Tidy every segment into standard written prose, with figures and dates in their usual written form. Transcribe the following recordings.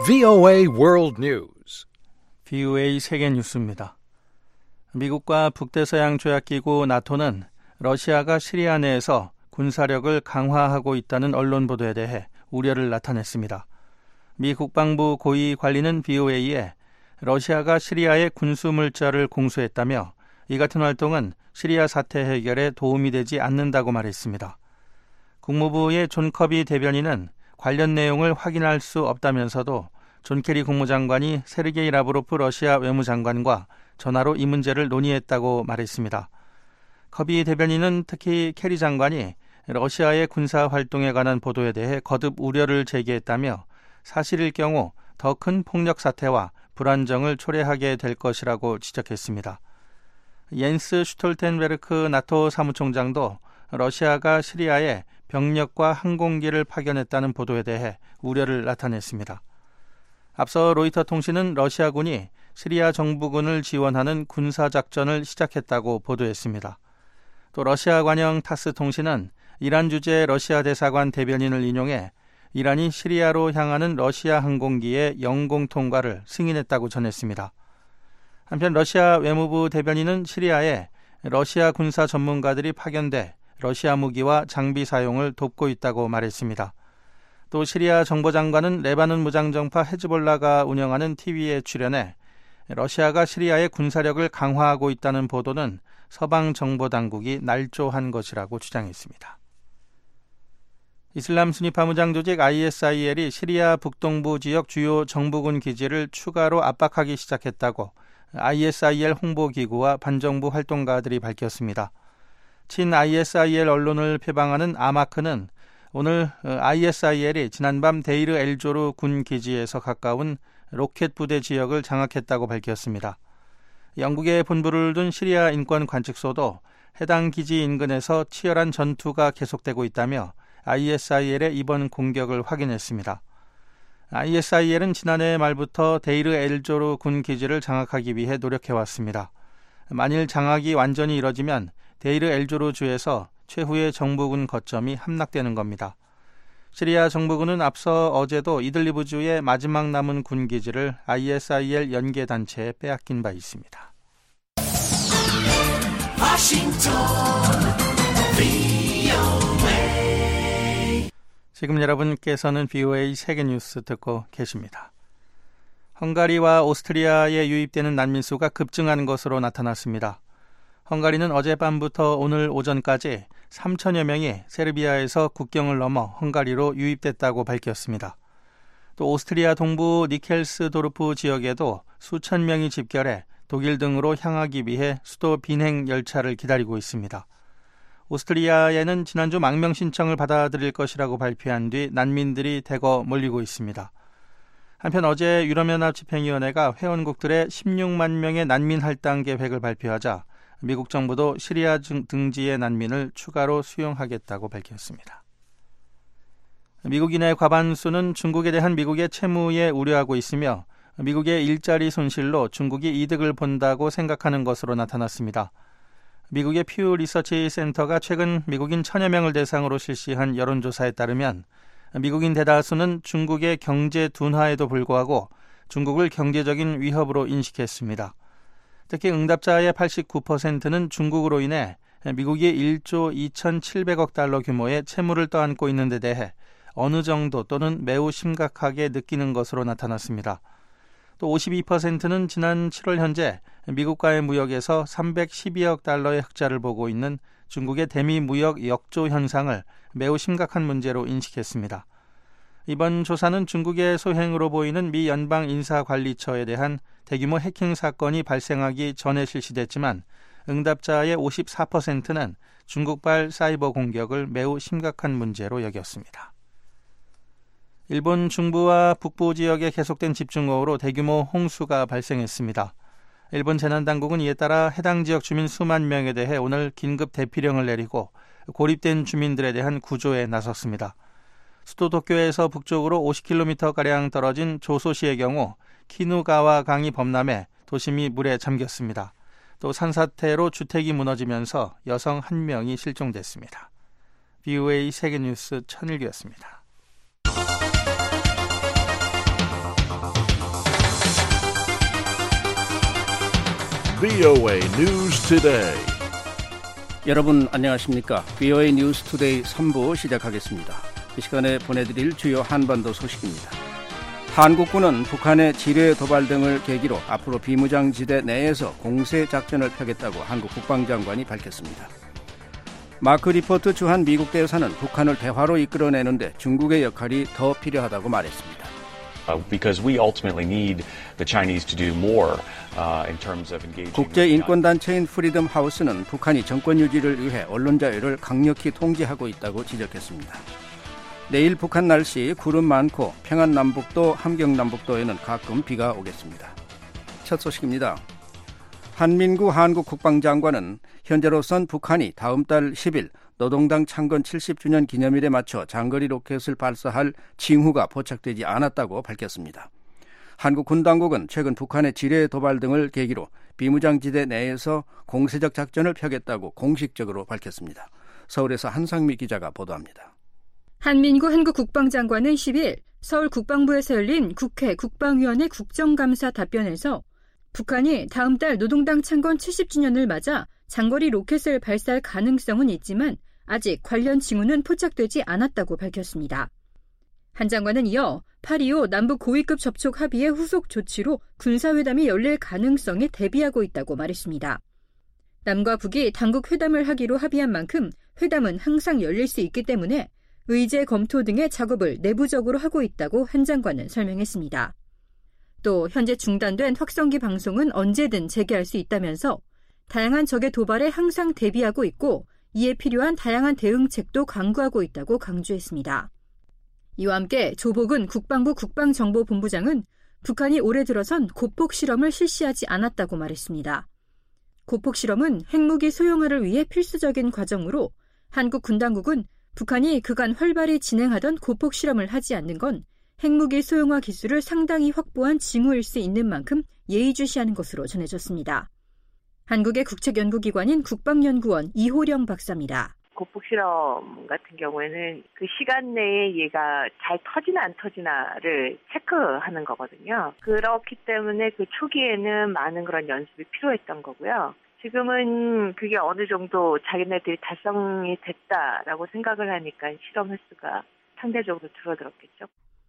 VOA World News. VOA 세계 뉴스입니다. 미국과 북대서양 조약기구 나토는 러시아가 시리아 내에서 군사력을 강화하고 있다는 언론 보도에 대해 우려를 나타냈습니다. 미 국방부 고위 관리는 VOA에 러시아가 시리아에 군수물자를 공수했다며 이 같은 활동은 시리아 사태 해결에 도움이 되지 않는다고 말했습니다. 국무부의 존 커비 대변인은 관련 내용을 확인할 수 없다면서도 존 케리 국무장관이 세르게이 라브로프 러시아 외무장관과 전화로 이 문제를 논의했다고 말했습니다. 커비 대변인은 특히 케리 장관이 러시아의 군사 활동에 관한 보도에 대해 거듭 우려를 제기했다며 사실일 경우 더 큰 폭력 사태와 불안정을 초래하게 될 것이라고 지적했습니다. 옌스 슈톨텐베르크 나토 사무총장도 러시아가 시리아에 병력과 항공기를 파견했다는 보도에 대해 우려를 나타냈습니다. 앞서 로이터 통신은 러시아군이 시리아 정부군을 지원하는 군사작전을 시작했다고 보도했습니다. 또 러시아 관영 타스 통신은 이란 주재 러시아 대사관 대변인을 인용해 이란이 시리아로 향하는 러시아 항공기의 영공 통과를 승인했다고 전했습니다. 한편 러시아 외무부 대변인은 시리아에 러시아 군사 전문가들이 파견돼 러시아 무기와 장비 사용을 돕고 있다고 말했습니다. 또 시리아 정보장관은 레바논 무장정파 헤즈볼라가 운영하는 TV에 출연해 러시아가 시리아의 군사력을 강화하고 있다는 보도는 서방 정보당국이 날조한 것이라고 주장했습니다. 이슬람 순위파 무장 조직 ISIL이 시리아 북동부 지역 주요 정부군 기지를 추가로 압박하기 시작했다고 ISIL 홍보기구와 반정부 활동가들이 밝혔습니다. 친 ISIL 언론을 표방하는 아마크는 오늘 ISIL이 지난밤 데이르 엘조르 군 기지에서 가까운 로켓 부대 지역을 장악했다고 밝혔습니다. 영국에 본부를 둔 시리아 인권관측소도 해당 기지 인근에서 치열한 전투가 계속되고 있다며 ISIL의 이번 공격을 확인했습니다. ISIL은 지난해 말부터 데이르 엘조르 군 기지를 장악하기 위해 노력해왔습니다. 만일 장악이 완전히 이뤄지면 데이르 엘조르 주에서 최후의 정부군 거점이 함락되는 겁니다. 시리아 정부군은 앞서 어제도 이들리브 주의 마지막 남은 군 기지를 ISIL 연계단체에 빼앗긴 바 있습니다. 지금 여러분께서는 VOA 세계뉴스 듣고 계십니다. 헝가리와 오스트리아에 유입되는 난민 수가 급증하는 것으로 나타났습니다. 헝가리는 어젯밤부터 오늘 오전까지 3천여 명이 세르비아에서 국경을 넘어 헝가리로 유입됐다고 밝혔습니다. 또 오스트리아 동부 니켈스도르프 지역에도 수천 명이 집결해 독일 등으로 향하기 위해 수도 비행 열차를 기다리고 있습니다. 오스트리아에는 지난주 망명 신청을 받아들일 것이라고 발표한 뒤 난민들이 대거 몰리고 있습니다. 한편 어제 유럽연합 집행위원회가 회원국들의 16만 명의 난민 할당 계획을 발표하자 미국 정부도 시리아 등지의 난민을 추가로 수용하겠다고 밝혔습니다. 미국인의 과반수는 중국에 대한 미국의 채무에 우려하고 있으며 미국의 일자리 손실로 중국이 이득을 본다고 생각하는 것으로 나타났습니다. 미국의 퓨 리서치 센터가 최근 미국인 1,000여 명을 대상으로 실시한 여론조사에 따르면 미국인 대다수는 중국의 경제 둔화에도 불구하고 중국을 경제적인 위협으로 인식했습니다. 특히 응답자의 89%는 중국으로 인해 미국이 1조 2,700억 달러 규모의 채무를 떠안고 있는 데 대해 어느 정도 또는 매우 심각하게 느끼는 것으로 나타났습니다. 또 52%는 지난 7월 현재 미국과의 무역에서 312억 달러의 흑자를 보고 있는 중국의 대미 무역 역조 현상을 매우 심각한 문제로 인식했습니다. 이번 조사는 중국의 소행으로 보이는 미 연방인사관리처에 대한 대규모 해킹 사건이 발생하기 전에 실시됐지만 응답자의 54%는 중국발 사이버 공격을 매우 심각한 문제로 여겼습니다. 일본 중부와 북부 지역에 계속된 집중호우로 대규모 홍수가 발생했습니다. 일본 재난당국은 이에 따라 해당 지역 주민 수만 명에 대해 오늘 긴급 대피령을 내리고 고립된 주민들에 대한 구조에 나섰습니다. 수도 도쿄에서 북쪽으로 50km가량 떨어진 조소시의 경우 키누가와 강이 범람해 도심이 물에 잠겼습니다. 또 산사태로 주택이 무너지면서 여성 1명이 실종됐습니다. VOA 세계뉴스 천일규였습니다. VOA News Today. 여러분 안녕하십니까? VOA 뉴스 투데이 3부 시작하겠습니다. 이 시간에 보내드릴 주요 한반도 소식입니다. 한국군은 북한의 지뢰 도발 등을 계기로 앞으로 비무장지대 내에서 공세 작전을 펴겠다고 한국 국방장관이 밝혔습니다. 마크 리포트 주한 미국 대사는 북한을 대화로 이끌어내는데 중국의 역할이 더 필요하다고 말했습니다. Because we ultimately need the Chinese to do more in terms of engaging. 국제 인권 단체인 프리덤 하우스는 북한이 정권 유지를 위해 언론 자유를 강력히 통제하고 있다고 지적했습니다. 내일 북한 날씨 구름 많고 평안남북도, 함경남북도에는 가끔 비가 오겠습니다. 첫 소식입니다. 한민구 한국 국방장관은 현재로선 북한이 다음 달 10일 노동당 창건 70주년 기념일에 맞춰 장거리 로켓을 발사할 징후가 포착되지 않았다고 밝혔습니다. 한국 군 당국은 최근 북한의 지뢰 도발 등을 계기로 비무장지대 내에서 공세적 작전을 펴겠다고 공식적으로 밝혔습니다. 서울에서 한상미 기자가 보도합니다. 한민구 한국 국방장관은 10일 서울 국방부에서 열린 국회 국방위원회 국정감사 답변에서 북한이 다음 달 노동당 창건 70주년을 맞아 장거리 로켓을 발사할 가능성은 있지만 아직 관련 징후는 포착되지 않았다고 밝혔습니다. 한 장관은 이어 8.25 남북 고위급 접촉 합의의 후속 조치로 군사회담이 열릴 가능성에 대비하고 있다고 말했습니다. 남과 북이 당국 회담을 하기로 합의한 만큼 회담은 항상 열릴 수 있기 때문에 의제 검토 등의 작업을 내부적으로 하고 있다고 한 장관은 설명했습니다. 또 현재 중단된 확성기 방송은 언제든 재개할 수 있다면서 다양한 적의 도발에 항상 대비하고 있고 이에 필요한 다양한 대응책도 강구하고 있다고 강조했습니다. 이와 함께 조복은 국방부 국방정보본부장은 북한이 올해 들어선 고폭 실험을 실시하지 않았다고 말했습니다. 고폭 실험은 핵무기 소형화를 위해 필수적인 과정으로 한국 군 당국은 북한이 그간 활발히 진행하던 고폭 실험을 하지 않는 건 핵무기 소형화 기술을 상당히 확보한 징후일 수 있는 만큼 예의주시하는 것으로 전해졌습니다. 한국의 국책연구기관인 국방연구원 이호령 박사입니다. 고폭 실험 같은 경우에는 그 시간 내에 얘가 잘 터지나 안 터지나를 체크하는 거거든요. 그렇기 때문에 그 초기에는 많은 그런 연습이 필요했던 거고요. 지금은 그게 어느 정도 자기네들이 달성이 됐다라고 생각을 하니까 실험 횟수가 상대적으로 줄어들었겠죠.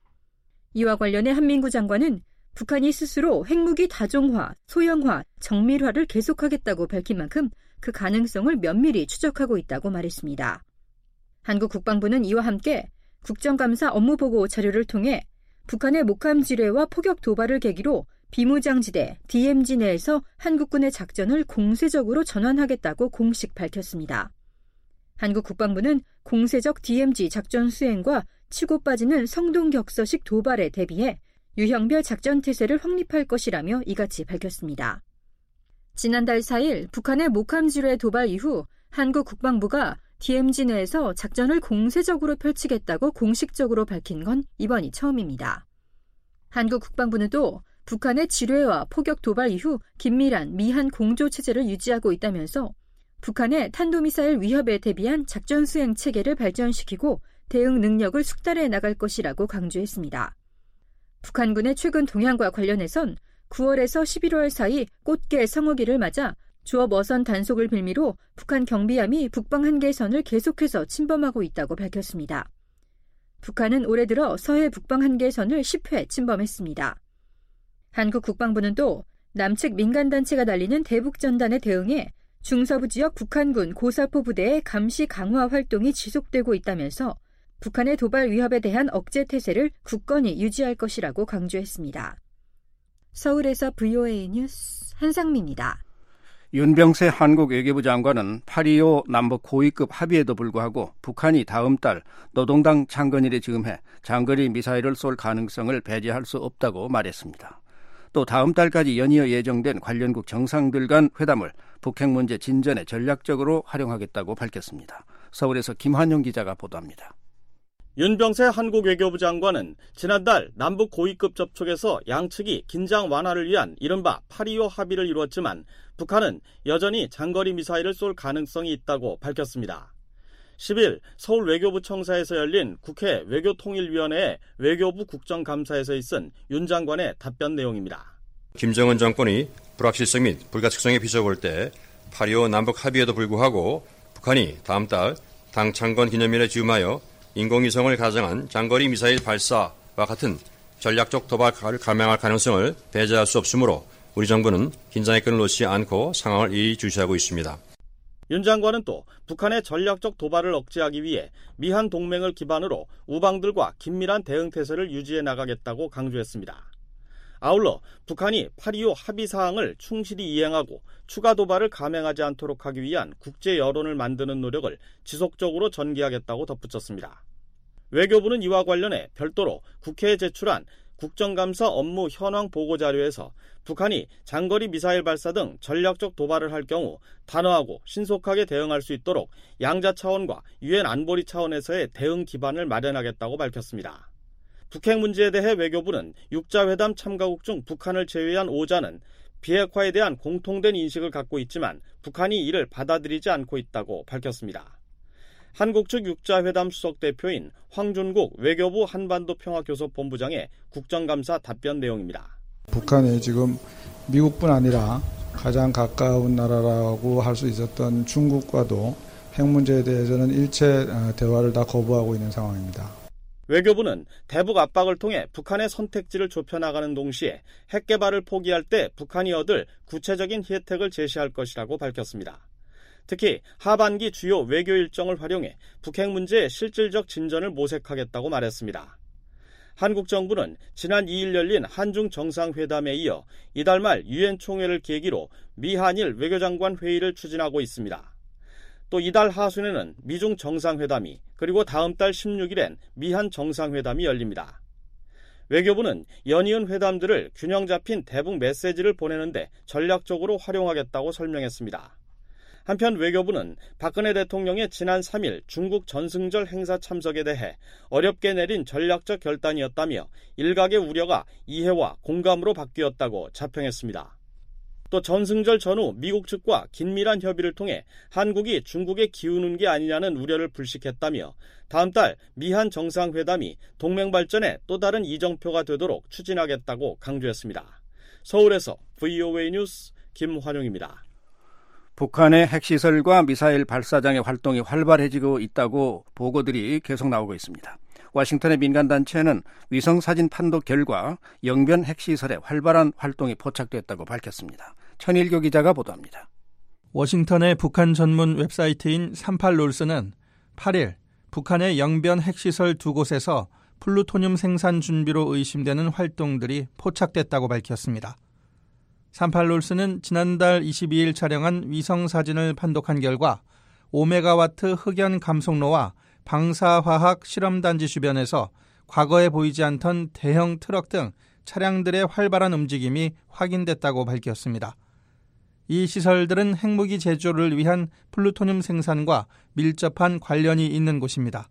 이와 관련해 한민구 장관은 북한이 스스로 핵무기 다종화, 소형화, 정밀화를 계속하겠다고 밝힌 만큼 그 가능성을 면밀히 추적하고 있다고 말했습니다. 한국 국방부는 이와 함께 국정감사 업무보고 자료를 통해 북한의 목함 지뢰와 포격 도발을 계기로 비무장지대 DMZ 내에서 한국군의 작전을 공세적으로 전환하겠다고 공식 밝혔습니다. 한국 국방부는 공세적 DMZ 작전 수행과 치고 빠지는 성동격서식 도발에 대비해 유형별 작전 태세를 확립할 것이라며 이같이 밝혔습니다. 지난달 4일 북한의 목함 지뢰 도발 이후 한국 국방부가 DMZ 내에서 작전을 공세적으로 펼치겠다고 공식적으로 밝힌 건 이번이 처음입니다. 한국 국방부는 또 북한의 지뢰와 포격 도발 이후 긴밀한 미한 공조 체제를 유지하고 있다면서 북한의 탄도미사일 위협에 대비한 작전 수행 체계를 발전시키고 대응 능력을 숙달해 나갈 것이라고 강조했습니다. 북한군의 최근 동향과 관련해선 9월에서 11월 사이 꽃게 성어기를 맞아 조업 어선 단속을 빌미로 북한 경비함이 북방 한계선을 계속해서 침범하고 있다고 밝혔습니다. 북한은 올해 들어 서해 북방 한계선을 10회 침범했습니다. 한국 국방부는 또 남측 민간단체가 날리는 대북전단에 대응해 중서부 지역 북한군 고사포 부대의 감시 강화 활동이 지속되고 있다면서 북한의 도발 위협에 대한 억제 태세를 굳건히 유지할 것이라고 강조했습니다. 서울에서 VOA 뉴스 한상미입니다. 윤병세 한국 외교부 장관은 8.25 남북 고위급 합의에도 불구하고 북한이 다음 달 노동당 창건일에 즈음해 장거리 미사일을 쏠 가능성을 배제할 수 없다고 말했습니다. 또 다음 달까지 연이어 예정된 관련국 정상들 간 회담을 북핵 문제 진전에 전략적으로 활용하겠다고 밝혔습니다. 서울에서 김환용 기자가 보도합니다. 윤병세 한국 외교부 장관은 지난달 남북 고위급 접촉에서 양측이 긴장 완화를 위한 이른바 8.25 합의를 이루었지만 북한은 여전히 장거리 미사일을 쏠 가능성이 있다고 밝혔습니다. 10일 서울 외교부 청사에서 열린 국회 외교통일위원회 외교부 국정감사에서 있은 윤 장관의 답변 내용입니다. 김정은 정권이 불확실성 및 불가측성에 비춰볼 때 8.25 남북 합의에도 불구하고 북한이 다음 달 당 창건 기념일에 즈음하여 인공위성을 가정한 장거리 미사일 발사와 같은 전략적 도발을 감행할 가능성을 배제할 수 없으므로 우리 정부는 긴장의 끈을 놓지 않고 상황을 예의주시하고 있습니다. 윤 장관은 또 북한의 전략적 도발을 억제하기 위해 미한 동맹을 기반으로 우방들과 긴밀한 대응 태세를 유지해 나가겠다고 강조했습니다. 아울러 북한이 8.25 합의 사항을 충실히 이행하고 추가 도발을 감행하지 않도록 하기 위한 국제 여론을 만드는 노력을 지속적으로 전개하겠다고 덧붙였습니다. 외교부는 이와 관련해 별도로 국회에 제출한 국정감사 업무 현황 보고자료에서 북한이 장거리 미사일 발사 등 전략적 도발을 할 경우 단호하고 신속하게 대응할 수 있도록 양자 차원과 유엔 안보리 차원에서의 대응 기반을 마련하겠다고 밝혔습니다. 북핵 문제에 대해 외교부는 육자회담 참가국 중 북한을 제외한 5자는 비핵화에 대한 공통된 인식을 갖고 있지만 북한이 이를 받아들이지 않고 있다고 밝혔습니다. 한국 측 육자회담 수석대표인 황준국 외교부 한반도평화교섭본부장의 국정감사 답변 내용입니다. 북한이 지금 미국뿐 아니라 가장 가까운 나라라고 할 수 있었던 중국과도 핵 문제에 대해서는 일체 대화를 다 거부하고 있는 상황입니다. 외교부는 대북 압박을 통해 북한의 선택지를 좁혀나가는 동시에 핵 개발을 포기할 때 북한이 얻을 구체적인 혜택을 제시할 것이라고 밝혔습니다. 특히 하반기 주요 외교 일정을 활용해 북핵 문제의 실질적 진전을 모색하겠다고 말했습니다. 한국 정부는 지난 2일 열린 한중 정상회담에 이어 이달 말 유엔 총회를 계기로 미한일 외교장관 회의를 추진하고 있습니다. 또 이달 하순에는 미중 정상회담이 그리고 다음 달 16일엔 미한 정상회담이 열립니다. 외교부는 연이은 회담들을 균형 잡힌 대북 메시지를 보내는데 전략적으로 활용하겠다고 설명했습니다. 한편 외교부는 박근혜 대통령의 지난 3일 중국 전승절 행사 참석에 대해 어렵게 내린 전략적 결단이었다며 일각의 우려가 이해와 공감으로 바뀌었다고 자평했습니다. 또 전승절 전후 미국 측과 긴밀한 협의를 통해 한국이 중국에 기우는 게 아니냐는 우려를 불식했다며 다음 달 미한 정상회담이 동맹 발전에 또 다른 이정표가 되도록 추진하겠다고 강조했습니다. 서울에서 VOA 뉴스 김환용입니다. 북한의 핵시설과 미사일 발사장의 활동이 활발해지고 있다고 보고들이 계속 나오고 있습니다. 워싱턴의 민간단체는 위성사진 판독 결과 영변 핵시설에 활발한 활동이 포착됐다고 밝혔습니다. 천일교 기자가 보도합니다. 워싱턴의 북한 전문 웹사이트인 38롤스는 8일 북한의 영변 핵시설 두 곳에서 플루토늄 생산 준비로 의심되는 활동들이 포착됐다고 밝혔습니다. 38롤스는 지난달 22일 촬영한 위성사진을 판독한 결과 5메가와트 흑연 감속로와 방사화학 실험단지 주변에서 과거에 보이지 않던 대형 트럭 등 차량들의 활발한 움직임이 확인됐다고 밝혔습니다. 이 시설들은 핵무기 제조를 위한 플루토늄 생산과 밀접한 관련이 있는 곳입니다.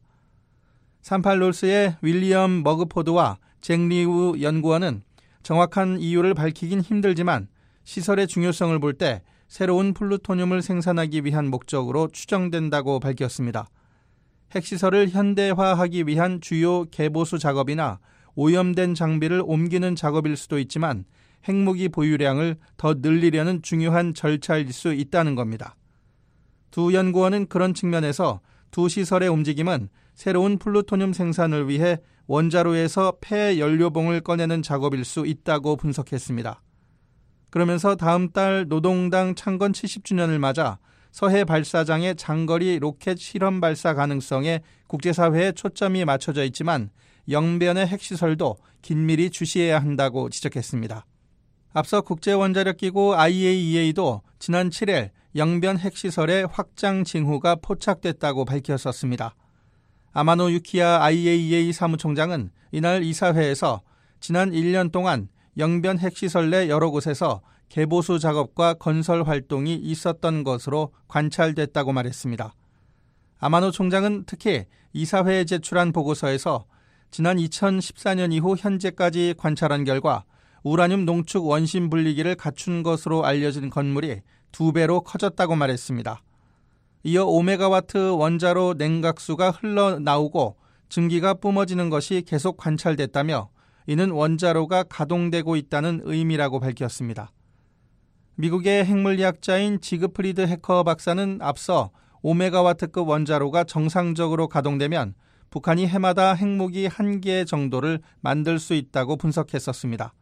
38롤스의 윌리엄 머그포드와 잭 리우 연구원은 정확한 이유를 밝히긴 힘들지만 시설의 중요성을 볼 때 새로운 플루토늄을 생산하기 위한 목적으로 추정된다고 밝혔습니다. 핵시설을 현대화하기 위한 주요 개보수 작업이나 오염된 장비를 옮기는 작업일 수도 있지만 핵무기 보유량을 더 늘리려는 중요한 절차일 수 있다는 겁니다. 두 연구원은 그런 측면에서 두 시설의 움직임은 새로운 플루토늄 생산을 위해 원자로에서 폐 연료봉을 꺼내는 작업일 수 있다고 분석했습니다. 그러면서 다음 달 노동당 창건 70주년을 맞아 서해 발사장의 장거리 로켓 실험 발사 가능성에 국제사회에 초점이 맞춰져 있지만 영변의 핵시설도 긴밀히 주시해야 한다고 지적했습니다. 앞서 국제원자력기구 IAEA도 지난 7일 영변 핵시설의 확장 징후가 포착됐다고 밝혔었습니다. 아마노 유키야 IAEA 사무총장은 이날 이사회에서 지난 1년 동안 영변 핵시설 내 여러 곳에서 개보수 작업과 건설 활동이 있었던 것으로 관찰됐다고 말했습니다. 아마노 총장은 특히 이사회에 제출한 보고서에서 지난 2014년 이후 현재까지 관찰한 결과 우라늄 농축 원심 분리기를 갖춘 것으로 알려진 건물이 2배로 커졌다고 말했습니다. 이어 5메가와트 원자로 냉각수가 흘러나오고 증기가 뿜어지는 것이 계속 관찰됐다며 이는 원자로가 가동되고 있다는 의미라고 밝혔습니다. 미국의 핵물리학자인 지그프리드 해커 박사는 앞서 오메가와트급 원자로가 정상적으로 가동되면 북한이 해마다 핵무기 1개 정도를 만들 수 있다고 분석했었습니다.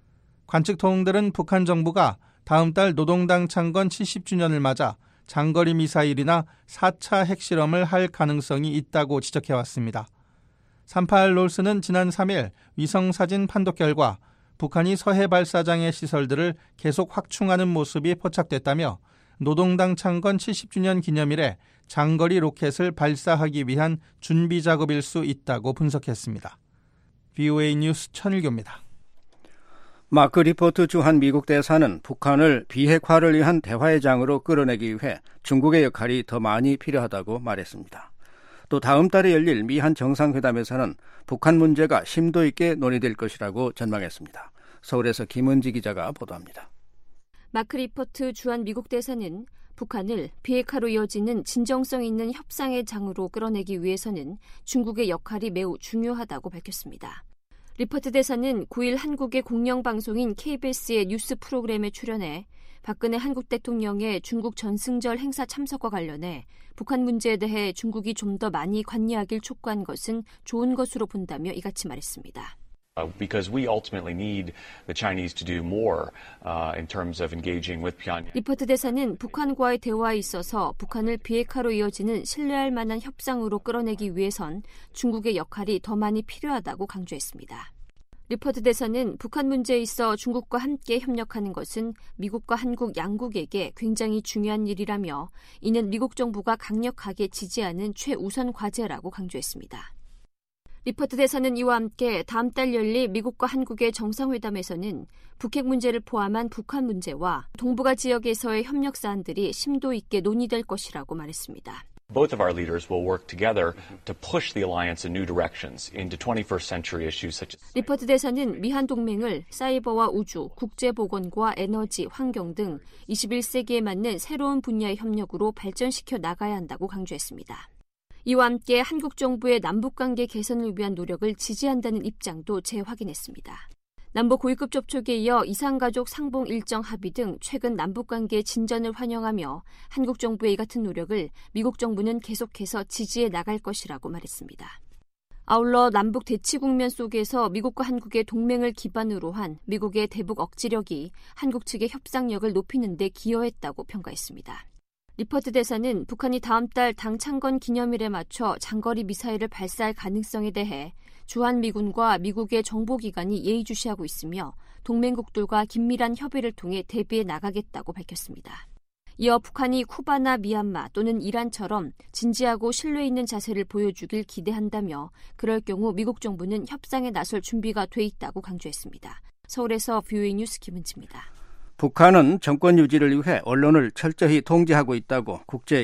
관측통들은 북한 정부가 다음 달 노동당 창건 70주년을 맞아 장거리 미사일이나 4차 핵실험을 할 가능성이 있다고 지적해왔습니다. 38롤스는 지난 3일 위성사진 판독 결과 북한이 서해 발사장의 시설들을 계속 확충하는 모습이 포착됐다며 노동당 창건 70주년 기념일에 장거리 로켓을 발사하기 위한 준비 작업일 수 있다고 분석했습니다. VOA 뉴스 천일교입니다. 마크 리포트 주한 미국 대사는 북한을 비핵화를 위한 대화의 장으로 끌어내기 위해 중국의 역할이 더 많이 필요하다고 말했습니다. 또 다음 달에 열릴 미한 정상회담에서는 북한 문제가 심도 있게 논의될 것이라고 전망했습니다. 서울에서 김은지 기자가 보도합니다. 마크 리포트 주한 미국 대사는 북한을 비핵화로 이어지는 진정성 있는 협상의 장으로 끌어내기 위해서는 중국의 역할이 매우 중요하다고 밝혔습니다. 리포트 대사는 9일 한국의 공영방송인 KBS의 뉴스 프로그램에 출연해 박근혜 한국 대통령의 중국 전승절 행사 참석과 관련해 북한 문제에 대해 중국이 좀 더 많이 관여하길 촉구한 것은 좋은 것으로 본다며 이같이 말했습니다. Because we ultimately need the Chinese to do more in terms of engaging with Pyongyang. 리포트 대사는 북한과의 대화에 있어서 북한을 비핵화로 이어지는 신뢰할 만한 협상으로 끌어내기 위해선 중국의 역할이 더 많이 필요하다고 강조했습니다. 리포트 대사는 북한 문제에 있어 중국과 함께 협력하는 것은 미국과 한국 양국에게 굉장히 중요한 일이라며 이는 미국 정부가 강력하게 지지하는 최우선 과제라고 강조했습니다. 리포트 대사는 이와 함께 다음 달 열릴 미국과 한국의 정상회담에서는 북핵 문제를 포함한 북한 문제와 동북아 지역에서의 협력 사안들이 심도 있게 논의될 것이라고 말했습니다. Both of our leaders will work together to push the alliance in new directions into 21st century issues such as 리포트 대사는 미한 동맹을 사이버와 우주, 국제보건과 에너지, 환경 등 21세기에 맞는 새로운 분야의 협력으로 발전시켜 나가야 한다고 강조했습니다. 이와 함께 한국 정부의 남북관계 개선을 위한 노력을 지지한다는 입장도 재확인했습니다. 남북 고위급 접촉에 이어 이산가족 상봉 일정 합의 등 최근 남북관계 진전을 환영하며 한국 정부의 이 같은 노력을 미국 정부는 계속해서 지지해 나갈 것이라고 말했습니다. 아울러 남북 대치 국면 속에서 미국과 한국의 동맹을 기반으로 한 미국의 대북 억지력이 한국 측의 협상력을 높이는 데 기여했다고 평가했습니다. 리포트 대사는 북한이 다음 달 당 창건 기념일에 맞춰 장거리 미사일을 발사할 가능성에 대해 주한미군과 미국의 정보기관이 예의주시하고 있으며 동맹국들과 긴밀한 협의를 통해 대비해 나가겠다고 밝혔습니다. 이어 북한이 쿠바나 미얀마 또는 이란처럼 진지하고 신뢰 있는 자세를 보여주길 기대한다며 그럴 경우 미국 정부는 협상에 나설 준비가 돼 있다고 강조했습니다. 서울에서 VOA 뉴스 김은지입니다. 북한은 정권 유지를 위해 언론을 철저히 통제하고 있다고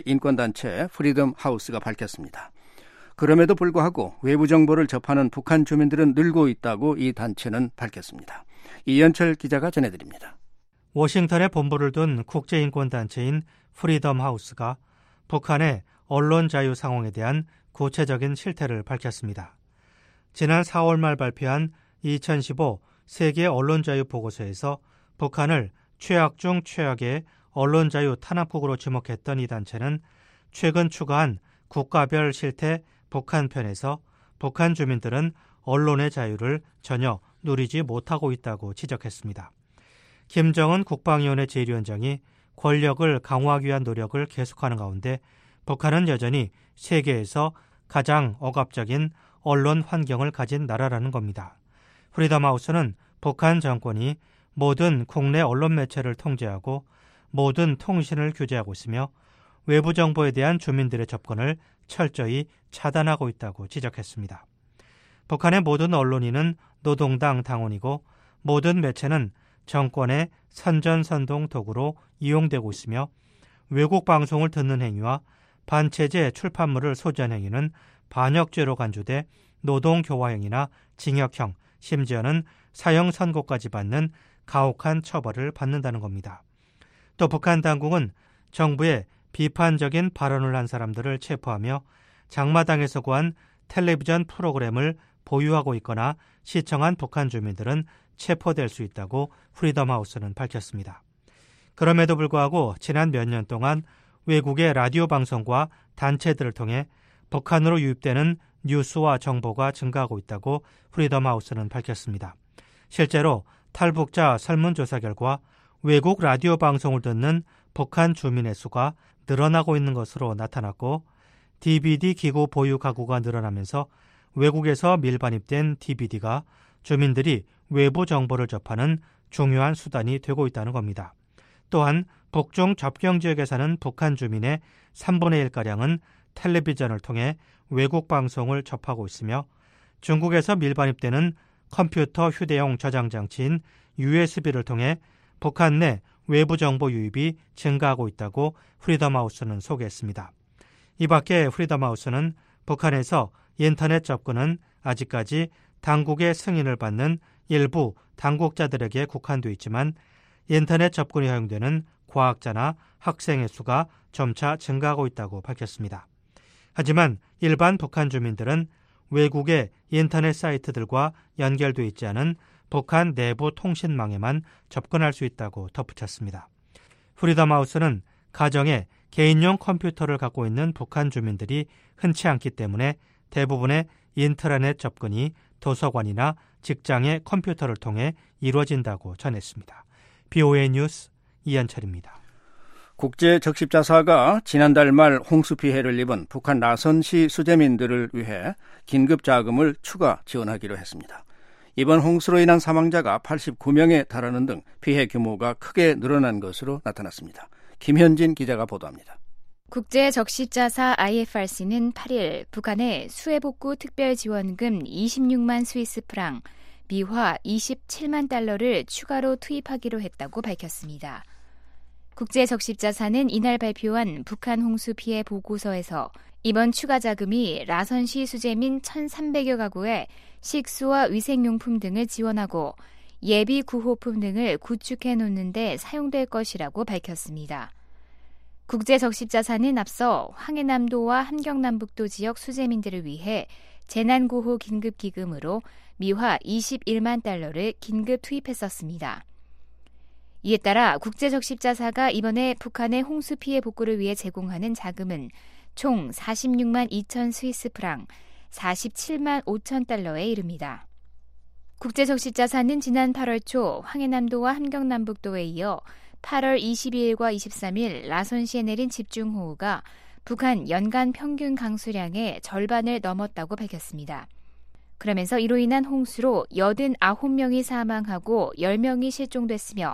국제인권단체 프리덤 하우스가 밝혔습니다. 그럼에도 불구하고 외부 정보를 접하는 북한 주민들은 늘고 있다고 이 단체는 밝혔습니다. 이현철 기자가 전해드립니다. 워싱턴에 본부를 둔 국제인권단체인 프리덤 하우스가 북한의 언론 자유 상황에 대한 구체적인 실태를 밝혔습니다. 지난 4월 말 발표한 2015 세계 언론 자유 보고서에서 북한을 최악 중 최악의 언론 자유 탄압국으로 지목했던 이 단체는 최근 추가한 국가별 실태 북한 편에서 북한 주민들은 언론의 자유를 전혀 누리지 못하고 있다고 지적했습니다. 김정은 국방위원회 제1위원장이 권력을 강화하기 위한 노력을 계속하는 가운데 북한은 여전히 세계에서 가장 억압적인 언론 환경을 가진 나라라는 겁니다. 프리덤 하우스는 북한 정권이 모든 국내 언론 매체를 통제하고 모든 통신을 규제하고 있으며 외부 정보에 대한 주민들의 접근을 철저히 차단하고 있다고 지적했습니다. 북한의 모든 언론인은 노동당 당원이고 모든 매체는 정권의 선전선동 도구로 이용되고 있으며 외국 방송을 듣는 행위와 반체제 출판물을 소지한 행위는 반역죄로 간주돼 노동교화형이나 징역형, 심지어는 사형 선고까지 받는 가혹한 처벌을 받는다는 겁니다. 또 북한 당국은 정부의 비판적인 발언을 한 사람들을 체포하며 장마당에서 구한 텔레비전 프로그램을 보유하고 있거나 시청한 북한 주민들은 체포될 수 있다고 프리덤 하우스는 밝혔습니다. 그럼에도 불구하고 지난 몇 년 동안 외국의 라디오 방송과 단체들을 통해 북한으로 유입되는 뉴스와 정보가 증가하고 있다고 프리덤 하우스는 밝혔습니다. 실제로 탈북자 설문조사 결과 외국 라디오 방송을 듣는 북한 주민의 수가 늘어나고 있는 것으로 나타났고 DVD 기구 보유 가구가 늘어나면서 외국에서 밀반입된 DVD가 주민들이 외부 정보를 접하는 중요한 수단이 되고 있다는 겁니다. 또한 북중 접경 지역에 사는 북한 주민의 3분의 1가량은 텔레비전을 통해 외국 방송을 접하고 있으며 중국에서 밀반입되는 컴퓨터 휴대용 저장 장치인 USB를 통해 북한 내 외부 정보 유입이 증가하고 있다고 프리덤 하우스는 소개했습니다. 이 밖에 프리덤 하우스는 북한에서 인터넷 접근은 아직까지 당국의 승인을 받는 일부 당국자들에게 국한되어 있지만 인터넷 접근이 허용되는 과학자나 학생의 수가 점차 증가하고 있다고 밝혔습니다. 하지만 일반 북한 주민들은 외국의 인터넷 사이트들과 연결되어 있지 않은 북한 내부 통신망에만 접근할 수 있다고 덧붙였습니다. 프리덤 하우스는 가정에 개인용 컴퓨터를 갖고 있는 북한 주민들이 흔치 않기 때문에 대부분의 인터넷 접근이 도서관이나 직장의 컴퓨터를 통해 이루어진다고 전했습니다. BOA 뉴스 이현철입니다. 국제적십자사가 지난달 말 홍수 피해를 입은 북한 라선시 수재민들을 위해 긴급 자금을 추가 지원하기로 했습니다. 이번 홍수로 인한 사망자가 89명에 달하는 등 피해 규모가 크게 늘어난 것으로 나타났습니다. 김현진 기자가 보도합니다. 국제적십자사 IFRC는 8일 북한에 수해복구 특별지원금 26만 스위스 프랑, 미화 27만 달러를 추가로 투입하기로 했다고 밝혔습니다. 국제적십자사는 이날 발표한 북한 홍수 피해 보고서에서 이번 추가 자금이 라선시 수재민 1,300여 가구에 식수와 위생용품 등을 지원하고 예비 구호품 등을 구축해 놓는 데 사용될 것이라고 밝혔습니다. 국제적십자사는 앞서 황해남도와 함경남북도 지역 수재민들을 위해 재난구호 긴급기금으로 미화 21만 달러를 긴급 투입했었습니다. 이에 따라 국제적십자사가 이번에 북한의 홍수 피해 복구를 위해 제공하는 자금은 총 46만 2천 스위스 프랑, 47만 5천 달러에 이릅니다. 국제적십자사는 지난 8월 초 황해남도와 함경남북도에 이어 8월 22일과 23일 라선시에 내린 집중호우가 북한 연간 평균 강수량의 절반을 넘었다고 밝혔습니다. 그러면서 이로 인한 홍수로 89명이 사망하고 10명이 실종됐으며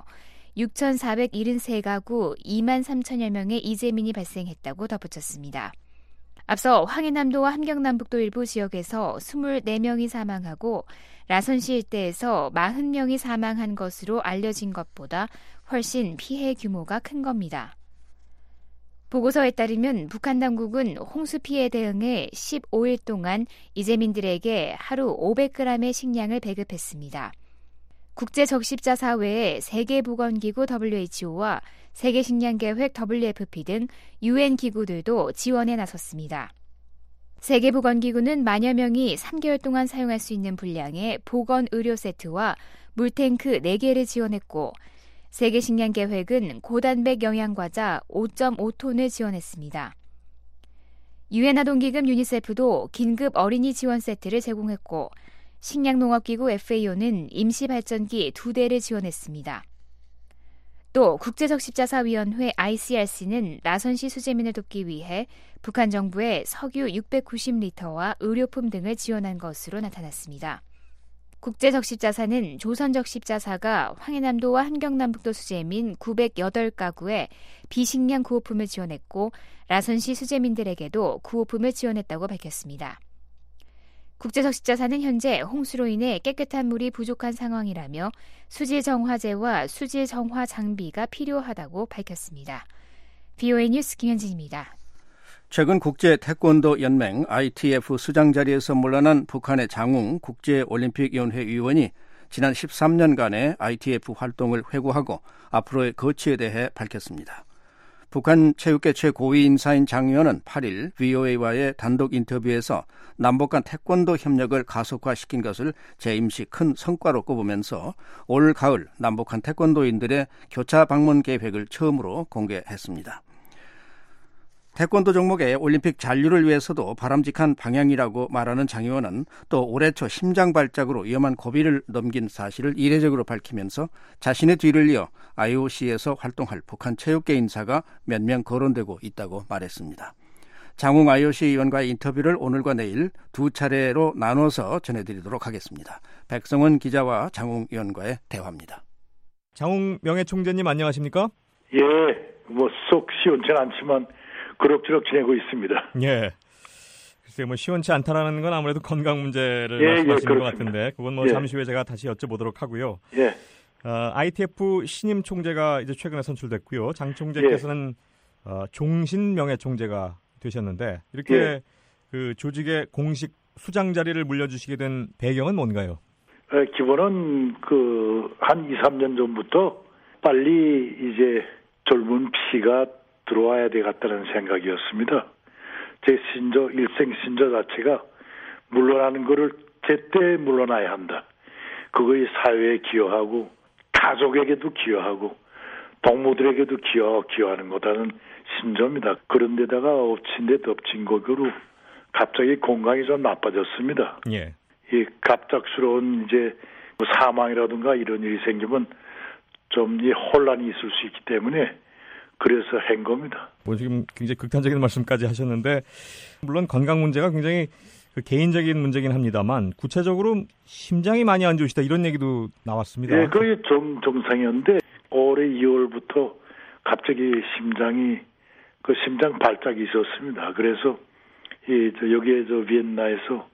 6,473가구 2만 3천여 명의 이재민이 발생했다고 덧붙였습니다. 앞서 황해남도와 함경남북도 일부 지역에서 24명이 사망하고 라선시 일대에서 40명이 사망한 것으로 알려진 것보다 훨씬 피해 규모가 큰 겁니다. 보고서에 따르면 북한 당국은 홍수 피해 대응에 15일 동안 이재민들에게 하루 500g의 식량을 배급했습니다. 국제적십자사 외에 세계보건기구 WHO와 세계식량계획 WFP 등 UN 기구들도 지원에 나섰습니다. 세계보건기구는 만여 명이 3개월 동안 사용할 수 있는 분량의 보건의료 세트와 물탱크 4개를 지원했고 세계식량계획은 고단백 영양과자 5.5톤을 지원했습니다. 유엔 아동기금 유니세프도 긴급 어린이 지원 세트를 제공했고 식량농업기구 FAO는 임시발전기 2대를 지원했습니다. 또 국제적십자사위원회 ICRC는 라선시 수재민을 돕기 위해 북한 정부에 석유 690리터와 의료품 등을 지원한 것으로 나타났습니다. 국제적십자사는 조선적십자사가 황해남도와 함경남북도 수재민 908가구에 비식량 구호품을 지원했고 라선시 수재민들에게도 구호품을 지원했다고 밝혔습니다. 국제적십자사는 현재 홍수로 인해 깨끗한 물이 부족한 상황이라며 수질정화제와 수질정화 장비가 필요하다고 밝혔습니다. BOA 뉴스 김현진입니다. 최근 국제 태권도 연맹 ITF 수장 자리에서 물러난 북한의 장웅 국제올림픽위원회 위원이 지난 13년간의 ITF 활동을 회고하고 앞으로의 거취에 대해 밝혔습니다. 북한 체육계 최고위 인사인 장 의원은 8일 VOA와의 단독 인터뷰에서 남북 간 태권도 협력을 가속화시킨 것을 재임시 큰 성과로 꼽으면서 올 가을 남북한 태권도인들의 교차 방문 계획을 처음으로 공개했습니다. 태권도 종목의 올림픽 잔류를 위해서도 바람직한 방향이라고 말하는 장 의원은 또 올해 초 심장 발작으로 위험한 고비를 넘긴 사실을 이례적으로 밝히면서 자신의 뒤를 이어 IOC에서 활동할 북한 체육계 인사가 몇 명 거론되고 있다고 말했습니다. 장웅 IOC 위원과의 인터뷰를 오늘과 내일 두 차례로 나눠서 전해드리도록 하겠습니다. 백성원 기자와 장웅 위원과의 대화입니다. 장웅 명예총재님 안녕하십니까? 예, 속 시원치는 않지만 그럭저럭 지내고 있습니다. 예. 글쎄 시원치 않다라는 건 아무래도 건강 문제를 말씀하시는 것 같은데 그건 잠시 후에 제가 다시 여쭤보도록 하고요. 예. ITF 신임 총재가 이제 최근에 선출됐고요. 장 총재께서는 종신 명예총재가 되셨는데 이렇게 그 조직의 공식 수장 자리를 물려주시게 된 배경은 뭔가요? 기본은 한 2, 3년 전부터 빨리 이제 젊은 피가 들어와야 되겠다는 생각이었습니다. 제 일생 신조 자체가 물러나는 거를 제때 물러나야 한다. 그거의 사회에 기여하고 가족에게도 기여하고 동무들에게도 기여하는 거다는 신조입니다. 그런데다가 엎친 데 덮친 거로 갑자기 건강이 좀 나빠졌습니다. 예. 이 갑작스러운 이제 사망이라든가 이런 일이 생기면 좀 이 혼란이 있을 수 있기 때문에 그래서 한 겁니다. 지금 굉장히 극단적인 말씀까지 하셨는데 물론 건강 문제가 굉장히 개인적인 문제긴 합니다만 구체적으로 심장이 많이 안 좋으시다 이런 얘기도 나왔습니다. 예, 그게 정상이었는데 올해 2월부터 갑자기 심장 발작이 있었습니다. 그래서 여기에 비엔나에서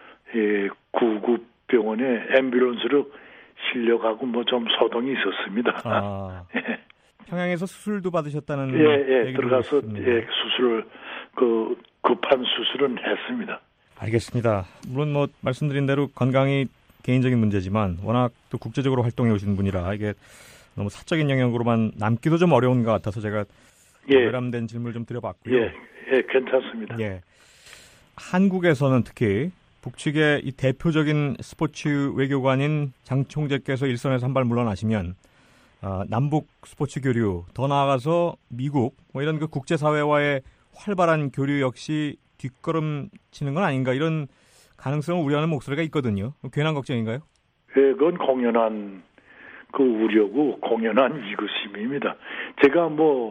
구급병원에 앰뷸런스로 실려가고 좀 소동이 있었습니다. 예. 평양에서 수술도 받으셨다는 들어가서 수술을 급한 수술은 했습니다. 알겠습니다. 물론 말씀드린 대로 건강이 개인적인 문제지만 워낙 또 국제적으로 활동해 오신 분이라 이게 너무 사적인 영역으로만 남기도 좀 어려운 것 같아서 제가 외람된 질문을 좀 드려봤고요. 괜찮습니다. 한국에서는 특히 북측의 이 대표적인 스포츠 외교관인 장 총재께서 일선에서 한 발 물러나시면 남북 스포츠 교류, 더 나아가서 미국 이런 국제사회와의 활발한 교류 역시 뒷걸음치는 건 아닌가 이런 가능성을 우려하는 목소리가 있거든요. 괜한 걱정인가요? 그건 공연한 우려고 공연한 위급심입니다. 제가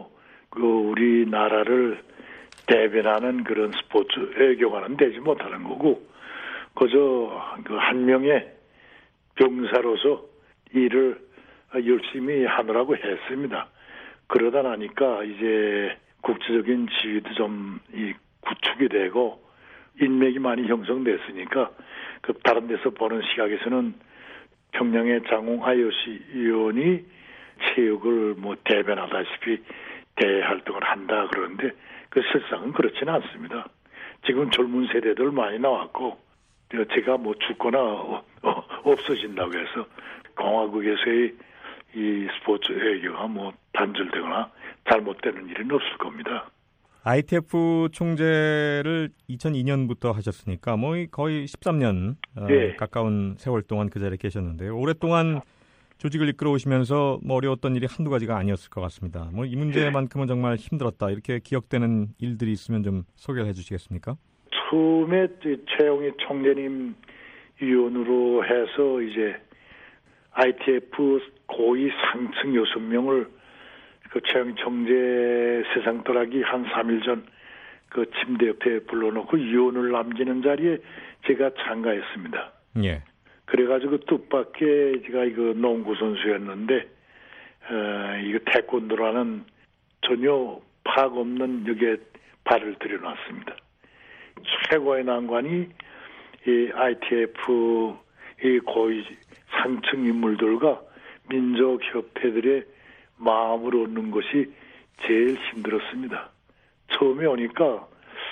우리나라를 대변하는 그런 스포츠 외교관은 되지 못하는 거고 그저 한 명의 병사로서 일을 열심히 하느라고 했습니다. 그러다 나니까 이제 국제적인 지위도 좀 구축이 되고 인맥이 많이 형성됐으니까 다른 데서 보는 시각에서는 평양의 장웅 IOC 위원이 체육을 대변하다시피 대활동을 한다 그러는데 실상은 그렇지는 않습니다. 지금 젊은 세대들 많이 나왔고 제가 죽거나 없어진다고 해서 공화국에서의 이 스포츠 외교가 단절되거나 잘못되는 일은 없을 겁니다. ITF 총재를 2002년부터 하셨으니까 거의 13년 가까운 세월 동안 그 자리에 계셨는데요. 오랫동안 조직을 이끌어 오시면서 어려웠던 일이 한두 가지가 아니었을 것 같습니다. 이 문제만큼은 정말 힘들었다. 이렇게 기억되는 일들이 있으면 좀 소개를 해 주시겠습니까? 처음에 최영희 총재님 위원으로 해서 이제 ITF 고위 상층 6명을 최영희 총재 세상 떠나기 한 3일 전 침대 옆에 불러놓고 위원을 남기는 자리에 제가 참가했습니다. 예. 그래가지고 뜻밖의 제가 농구 선수였는데 이거 태권도라는 전혀 파악 없는 여기에 발을 들여놨습니다. 최고의 난관이 이 ITF 이 고위 상층 인물들과 민족협회들의 마음을 얻는 것이 제일 힘들었습니다. 처음에 오니까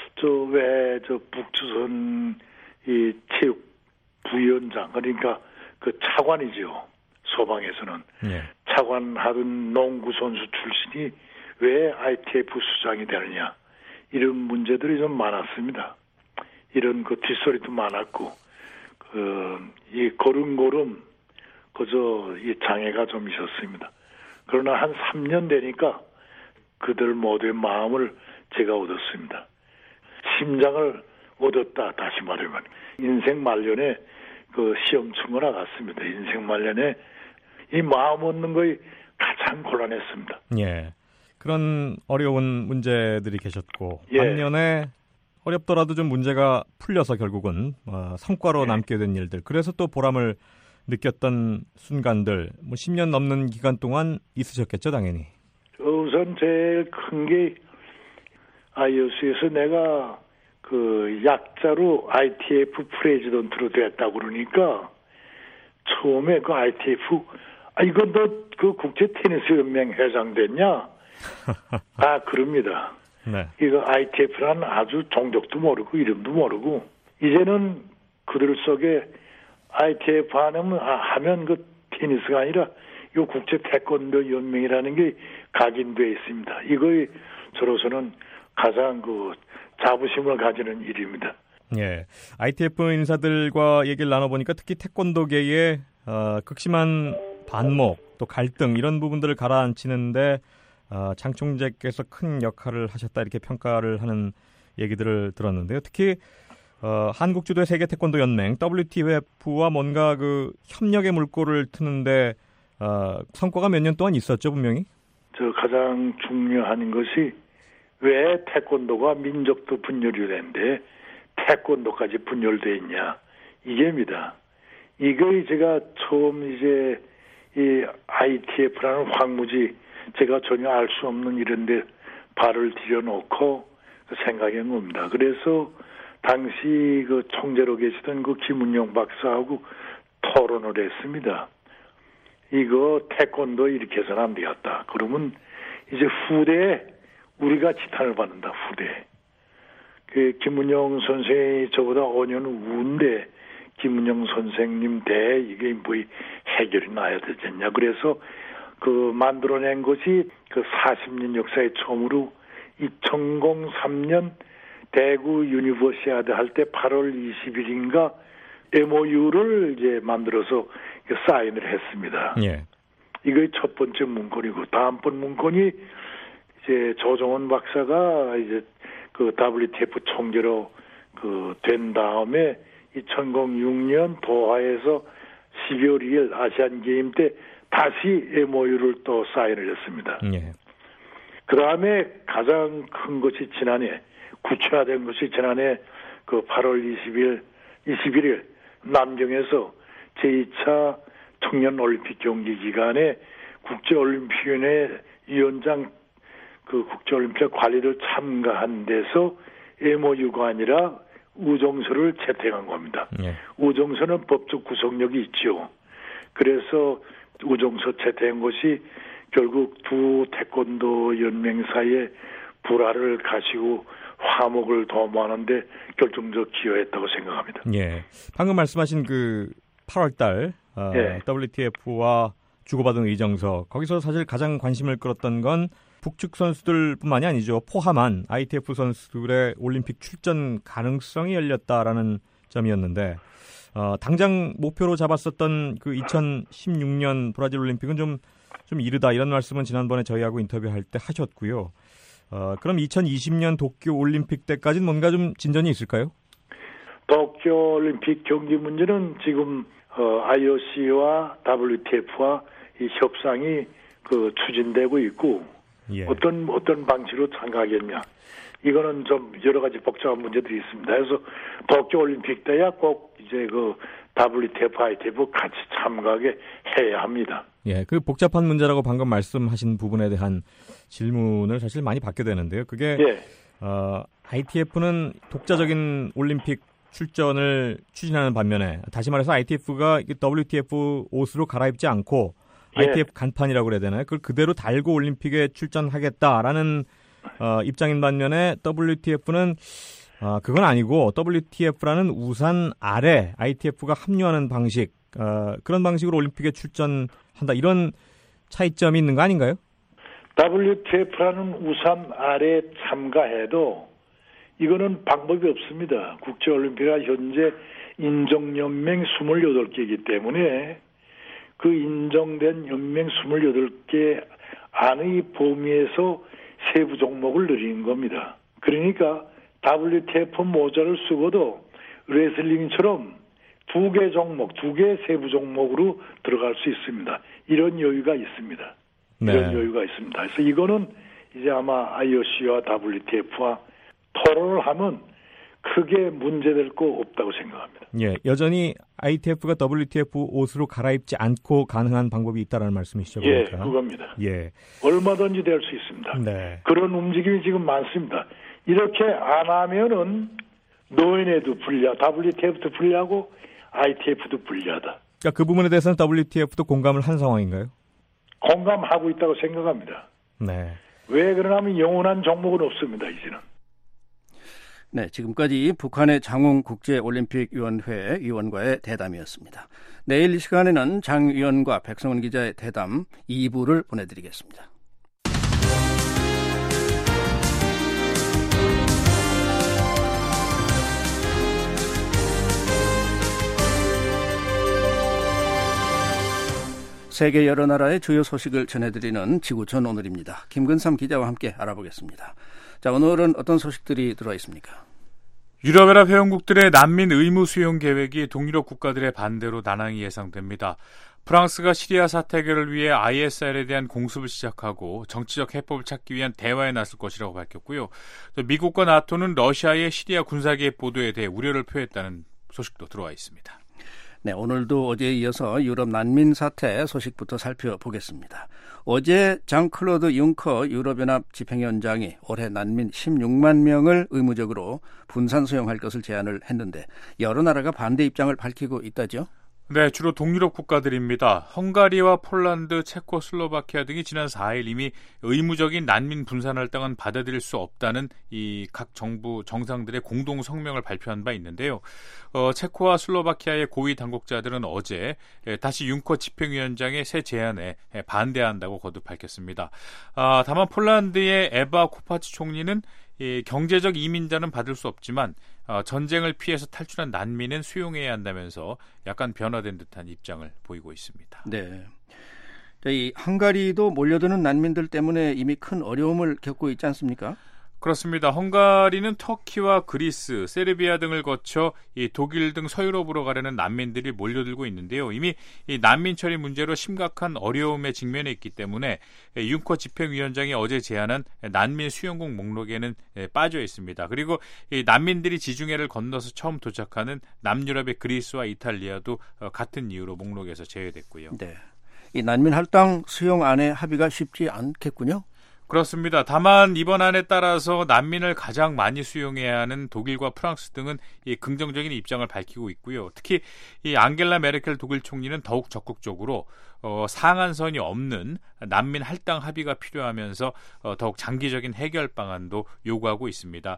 북조선 이 체육 부위원장 그러니까 차관이죠. 소방에서는 차관하던 농구 선수 출신이 왜 ITF 수장이 되느냐 이런 문제들이 좀 많았습니다. 이런 그 뒷소리도 많았고 이 걸음걸음 그저 이 장애가 좀 있었습니다. 그러나 한 3년 되니까 그들 모두의 마음을 제가 얻었습니다. 심장을 얻었다. 다시 말하면 인생 말년에 그 시험 친구나 같습니다. 인생 말년에 이 마음 얻는 것이 가장 곤란했습니다. 예, 그런 어려운 문제들이 계셨고 예. 반면에 어렵더라도 좀 문제가 풀려서 결국은 성과로 남게 된 일들, 그래서 또 보람을 느꼈던 순간들, 10년 넘는 기간 동안 있으셨겠죠, 당연히. 우선 제일 큰 게 IOC에서 내가 그 약자로 ITF 프레지던트로 됐다고 그러니까 처음에 그 ITF 이거 너 그 국제 테니스 연맹 회장 됐냐? 그럽니다. 네. 이거 ITF라는 아주 종족도 모르고 이름도 모르고 이제는 그들 속에 ITF 하면 그 테니스가 아니라 이 국제 태권도 연맹이라는 게 각인되어 있습니다. 이거에 저로서는 가장 그 자부심을 가지는 일입니다. 예, ITF 인사들과 얘기를 나눠보니까 특히 태권도계의 극심한 반목 또 갈등 이런 부분들을 가라앉히는데 장 총재께서 큰 역할을 하셨다 이렇게 평가를 하는 얘기들을 들었는데요. 특히 한국주도의 세계태권도연맹 WTF와 뭔가 그 협력의 물꼬를 트는데 성과가 몇 년 동안 있었죠, 분명히? 가장 중요한 것이 왜 태권도가 민족도 분열이 되는데 태권도까지 분열되어 있냐 이게입니다. 이거 제가 처음 이제 이 ITF라는 황무지 제가 전혀 알 수 없는 이런데 발을 들여놓고 생각한 겁니다. 그래서 당시 그 총재로 계시던 그 김은영 박사하고 토론을 했습니다. 이거 태권도 이렇게 해서는 안 되겠다. 그러면 이제 후대에 우리가 지탄을 받는다. 후대에. 그 김은영 선생이 저보다 5년 후인데 김은영 선생님 대 이게 뭐 해결이 나야 되겠냐. 그래서 그 만들어낸 것이 그 40년 역사에 처음으로 2003년 대구 유니버시아드 할 때 8월 20일인가 MOU를 이제 만들어서 사인을 했습니다. 예. 이게 첫 번째 문건이고 다음번 문건이 이제 조정원 박사가 이제 그 WTF 총재로 그 된 다음에 2006년 도하에서 12월 2일 아시안 게임 때 다시 MOU를 또 사인을 했습니다. 예. 그 다음에 가장 큰 것이 지난해 구체화된 것이 지난해 그 8월 21일 남경에서 제2차 청년올림픽 경기 기간에 국제올림픽위원회 위원장 그 국제올림픽 관리를 참가한 데서 MOU가 아니라 우정서를 채택한 겁니다. 예. 우정서는 법적 구속력이 있죠. 그래서 우정서 채택한 것이 결국 두 태권도 연맹 사이에 불화를 가지고 화목을 도모하는데 결정적 기여했다고 생각합니다. 예. 방금 말씀하신 그 8월달 예. WTF와 주고받은 의정서, 거기서 사실 가장 관심을 끌었던 건 북측 선수들뿐만이 아니죠. 포함한 ITF 선수들의 올림픽 출전 가능성이 열렸다라는 점이었는데 당장 목표로 잡았었던 그 2016년 브라질 올림픽은 좀 이르다 이런 말씀은 지난번에 저희하고 인터뷰할 때 하셨고요. 그럼 2020년 도쿄 올림픽 때까지는 뭔가 좀 진전이 있을까요? 도쿄 올림픽 경기 문제는 지금 IOC와 WTF와 이 협상이 그 추진되고 있고 예. 어떤 방식으로 참가하겠냐. 이거는 좀 여러 가지 복잡한 문제들이 있습니다. 그래서 도쿄 올림픽 때야 꼭 이제 그 WTF, ITF 같이 참가하게 해야 합니다. 예, 그 복잡한 문제라고 방금 말씀하신 부분에 대한 질문을 사실 많이 받게 되는데요. 그게 예. ITF는 독자적인 올림픽 출전을 추진하는 반면에 다시 말해서 ITF가 WTF 옷으로 갈아입지 않고 예. ITF 간판이라고 그래야 되나요? 그걸 그대로 달고 올림픽에 출전하겠다라는 입장인 반면에 WTF는 그건 아니고 WTF라는 우산 아래 ITF가 합류하는 방식, 그런 방식으로 올림픽에 출전한다. 이런 차이점이 있는 거 아닌가요? WTF라는 우산 아래 참가해도 이거는 방법이 없습니다. 국제올림픽가 현재 인정연맹 28개이기 때문에 그 인정된 연맹 28개 안의 범위에서 세부 종목을 늘리는 겁니다. 그러니까 WTF 모자를 쓰고도 레슬링처럼 2개 종목, 2개 세부 종목으로 들어갈 수 있습니다. 이런 여유가 있습니다. 네. 이런 여유가 있습니다. 그래서 이거는 이제 아마 IOC와 WTF와 토론을 하면 크게 문제될 거 없다고 생각합니다. 예, 여전히 ITF가 WTF 옷으로 갈아입지 않고 가능한 방법이 있다는 말씀이시죠? 그러니까. 예, 그겁니다. 예, 얼마든지 될 수 있습니다. 네. 그런 움직임이 지금 많습니다. 이렇게 안 하면은 노인에도 불리하, WTF도 불리하고 ITF도 불리하다. 그러니까 그 부분에 대해서는 WTF도 공감을 한 상황인가요? 공감하고 있다고 생각합니다. 네. 왜 그러냐면 영원한 종목은 없습니다, 이제는. 네, 지금까지 북한의 장웅 국제올림픽위원회 위원과의 대담이었습니다. 내일 이 시간에는 장 위원과 백성원 기자의 대담 2부를 보내드리겠습니다. 세계 여러 나라의 주요 소식을 전해드리는 지구촌 오늘입니다. 김근삼 기자와 함께 알아보겠습니다. 자, 오늘은 어떤 소식들이 들어와 있습니까? 유럽연합 회원국들의 난민 의무 수용 계획이 동유럽 국가들의 반대로 난항이 예상됩니다. 프랑스가 시리아 사태 해결을 위해 ISR에 대한 공습을 시작하고 정치적 해법을 찾기 위한 대화에 나설 것이라고 밝혔고요. 또 미국과 나토는 러시아의 시리아 군사개입 보도에 대해 우려를 표했다는 소식도 들어와 있습니다. 네, 오늘도 어제에 이어서 유럽 난민 사태 소식부터 살펴보겠습니다. 어제 장클로드 융커 유럽연합 집행위원장이 올해 난민 16만 명을 의무적으로 분산 수용할 것을 제안을 했는데 여러 나라가 반대 입장을 밝히고 있다죠? 네, 주로 동유럽 국가들입니다. 헝가리와 폴란드, 체코, 슬로바키아 등이 지난 4일 이미 의무적인 난민 분산 할당은 받아들일 수 없다는 이 각 정부 정상들의 공동 성명을 발표한 바 있는데요. 체코와 슬로바키아의 고위 당국자들은 어제 다시 융커 집행위원장의 새 제안에 반대한다고 거듭 밝혔습니다. 다만 폴란드의 에바 코파치 총리는 경제적 이민자는 받을 수 없지만 전쟁을 피해서 탈출한 난민은 수용해야 한다면서 약간 변화된 듯한 입장을 보이고 있습니다. 네, 이 헝가리도 몰려드는 난민들 때문에 이미 큰 어려움을 겪고 있지 않습니까? 그렇습니다. 헝가리는 터키와 그리스, 세르비아 등을 거쳐 이 독일 등 서유럽으로 가려는 난민들이 몰려들고 있는데요. 이미 이 난민 처리 문제로 심각한 어려움에 직면해 있기 때문에 융커 집행위원장이 어제 제안한 난민 수용국 목록에는 빠져 있습니다. 그리고 이 난민들이 지중해를 건너서 처음 도착하는 남유럽의 그리스와 이탈리아도 같은 이유로 목록에서 제외됐고요. 네, 이 난민 할당 수용안에 합의가 쉽지 않겠군요. 그렇습니다. 다만 이번 안에 따라서 난민을 가장 많이 수용해야 하는 독일과 프랑스 등은 이 긍정적인 입장을 밝히고 있고요. 특히 이 앙겔라 메르켈 독일 총리는 더욱 적극적으로 상한선이 없는 난민 할당 합의가 필요하면서 더욱 장기적인 해결 방안도 요구하고 있습니다.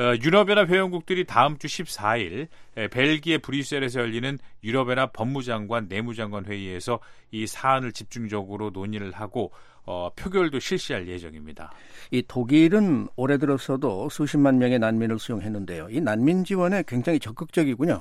유럽연합 회원국들이 다음 주 14일 벨기에 브뤼셀에서 열리는 유럽연합 법무장관, 내무장관 회의에서 이 사안을 집중적으로 논의를 하고 표결도 실시할 예정입니다. 이 독일은 올해 들어서도 수십만 명의 난민을 수용했는데요. 이 난민 지원에 굉장히 적극적이군요.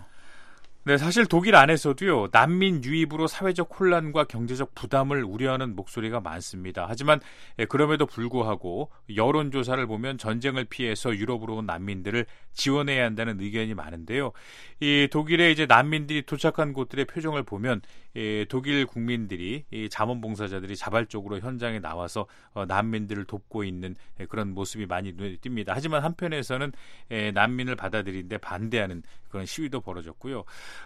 네, 사실 독일 안에서도요, 난민 유입으로 사회적 혼란과 경제적 부담을 우려하는 목소리가 많습니다. 하지만 그럼에도 불구하고 여론조사를 보면 전쟁을 피해서 유럽으로 온 난민들을 지원해야 한다는 의견이 많은데요. 이 독일의 이제 난민들이 도착한 곳들의 표정을 보면 독일 국민들이 이 자원봉사자들이 자발적으로 현장에 나와서 난민들을 돕고 있는 그런 모습이 많이 눈에 띕니다. 하지만 한편에서는 난민을 받아들이는데 반대하는 그런 시위도 벌어졌고요.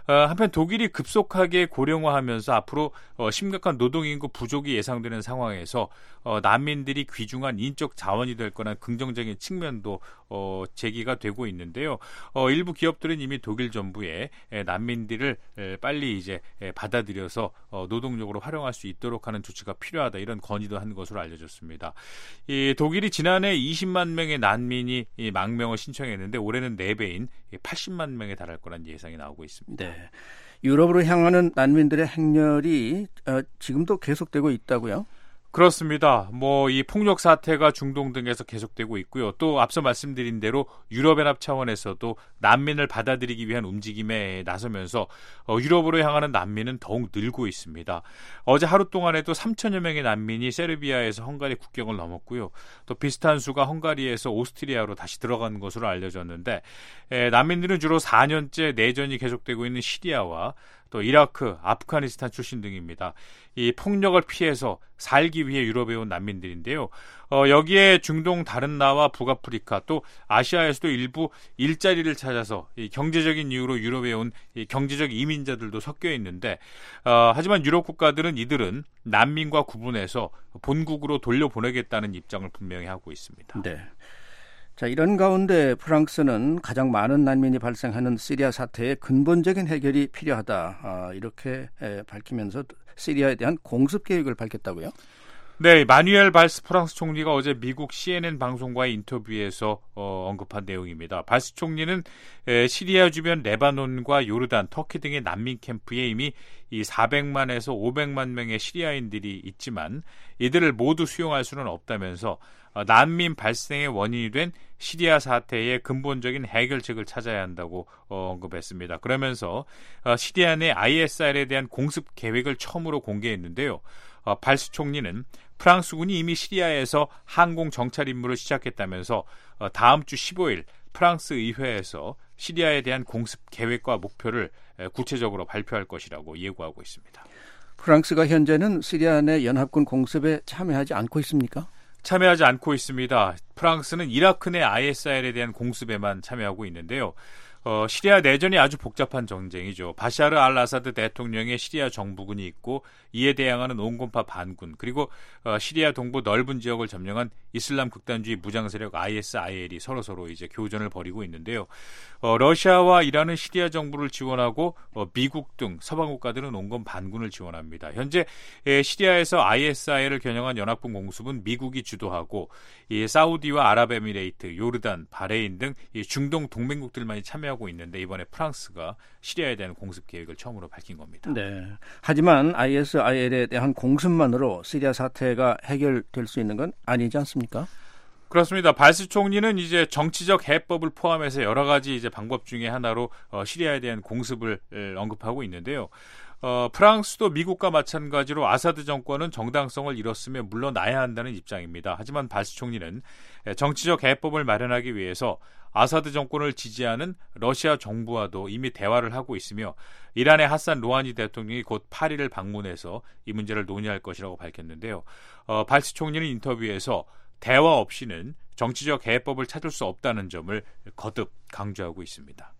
한편 독일이 급속하게 고령화하면서 앞으로 심각한 노동인구 부족이 예상되는 상황에서 난민들이 귀중한 인적 자원이 될 거란 긍정적인 측면도 제기가 되고 있는데요. 일부 기업들은 이미 독일 정부에 난민들을 빨리 이제 받아들여서 노동력으로 활용할 수 있도록 하는 조치가 필요하다, 이런 건의도 한 것으로 알려졌습니다. 이 독일이 지난해 20만 명의 난민이 망명을 신청했는데 올해는 4배인 80만 명에 달할 거란 예상이 나오고 있습니다. 네, 유럽으로 향하는 난민들의 행렬이 지금도 계속되고 있다고요? 그렇습니다. 이 폭력 사태가 중동 등에서 계속되고 있고요. 또 앞서 말씀드린 대로 유럽연합 차원에서도 난민을 받아들이기 위한 움직임에 나서면서 유럽으로 향하는 난민은 더욱 늘고 있습니다. 어제 하루 동안에도 3천여 명의 난민이 세르비아에서 헝가리 국경을 넘었고요. 또 비슷한 수가 헝가리에서 오스트리아로 다시 들어간 것으로 알려졌는데 난민들은 주로 4년째 내전이 계속되고 있는 시리아와 또 이라크, 아프가니스탄 출신 등입니다. 이 폭력을 피해서 살기 위해 유럽에 온 난민들인데요. 여기에 중동 다른 나라, 북아프리카 또 아시아에서도 일부 일자리를 찾아서 이 경제적인 이유로 유럽에 온 이 경제적 이민자들도 섞여 있는데 하지만 유럽 국가들은 이들은 난민과 구분해서 본국으로 돌려보내겠다는 입장을 분명히 하고 있습니다. 네. 자, 이런 가운데 프랑스는 가장 많은 난민이 발생하는 시리아 사태의 근본적인 해결이 필요하다. 이렇게 밝히면서 시리아에 대한 공습 계획을 밝혔다고요? 네, 마뉴엘 발스 프랑스 총리가 어제 미국 CNN 방송과의 인터뷰에서 언급한 내용입니다. 발스 총리는 시리아 주변 레바논과 요르단, 터키 등의 난민 캠프에 이미 이 400만에서 500만 명의 시리아인들이 있지만 이들을 모두 수용할 수는 없다면서 난민 발생의 원인이 된 시리아 사태의 근본적인 해결책을 찾아야 한다고 언급했습니다. 그러면서 시리아 내 ISR에 대한 공습 계획을 처음으로 공개했는데요. 발스 총리는 프랑스군이 이미 시리아에서 항공 정찰 임무를 시작했다면서 다음 주 15일 프랑스 의회에서 시리아에 대한 공습 계획과 목표를 구체적으로 발표할 것이라고 예고하고 있습니다. 프랑스가 현재는 시리아 내 연합군 공습에 참여하지 않고 있습니까? 참여하지 않고 있습니다. 프랑스는 이라크 내 ISR에 대한 공습에만 참여하고 있는데요. 시리아 내전이 아주 복잡한 전쟁이죠. 바샤르 알 아사드 대통령의 시리아 정부군이 있고 이에 대항하는 온건파 반군 그리고 시리아 동부 넓은 지역을 점령한 이슬람 극단주의 무장 세력 ISIL이 서로 이제 교전을 벌이고 있는데요. 러시아와 이란은 시리아 정부를 지원하고 미국 등 서방 국가들은 온건 반군을 지원합니다. 현재 시리아에서 ISIL을 겨냥한 연합군 공습은 미국이 주도하고 이 사우디와 아랍에미레이트, 요르단, 바레인 등 이 중동 동맹국들만이 참여하고 있는데 이번에 프랑스가 시리아에 대한 공습 계획을 처음으로 밝힌 겁니다. 네. 하지만 ISIL에 대한 공습만으로 시리아 사태가 해결될 수 있는 건 아니지 않습니까? 그렇습니다. 발스 총리는 이제 정치적 해법을 포함해서 여러 가지 이제 방법 중에 하나로 시리아에 대한 공습을 언급하고 있는데요. 프랑스도 미국과 마찬가지로 아사드 정권은 정당성을 잃었으며 물러나야 한다는 입장입니다. 하지만 발스 총리는 정치적 해법을 마련하기 위해서 아사드 정권을 지지하는 러시아 정부와도 이미 대화를 하고 있으며 이란의 하산 루하니 대통령이 곧 파리를 방문해서 이 문제를 논의할 것이라고 밝혔는데요. 발스 총리는 인터뷰에서 대화 없이는 정치적 해법을 찾을 수 없다는 점을 거듭 강조하고 있습니다.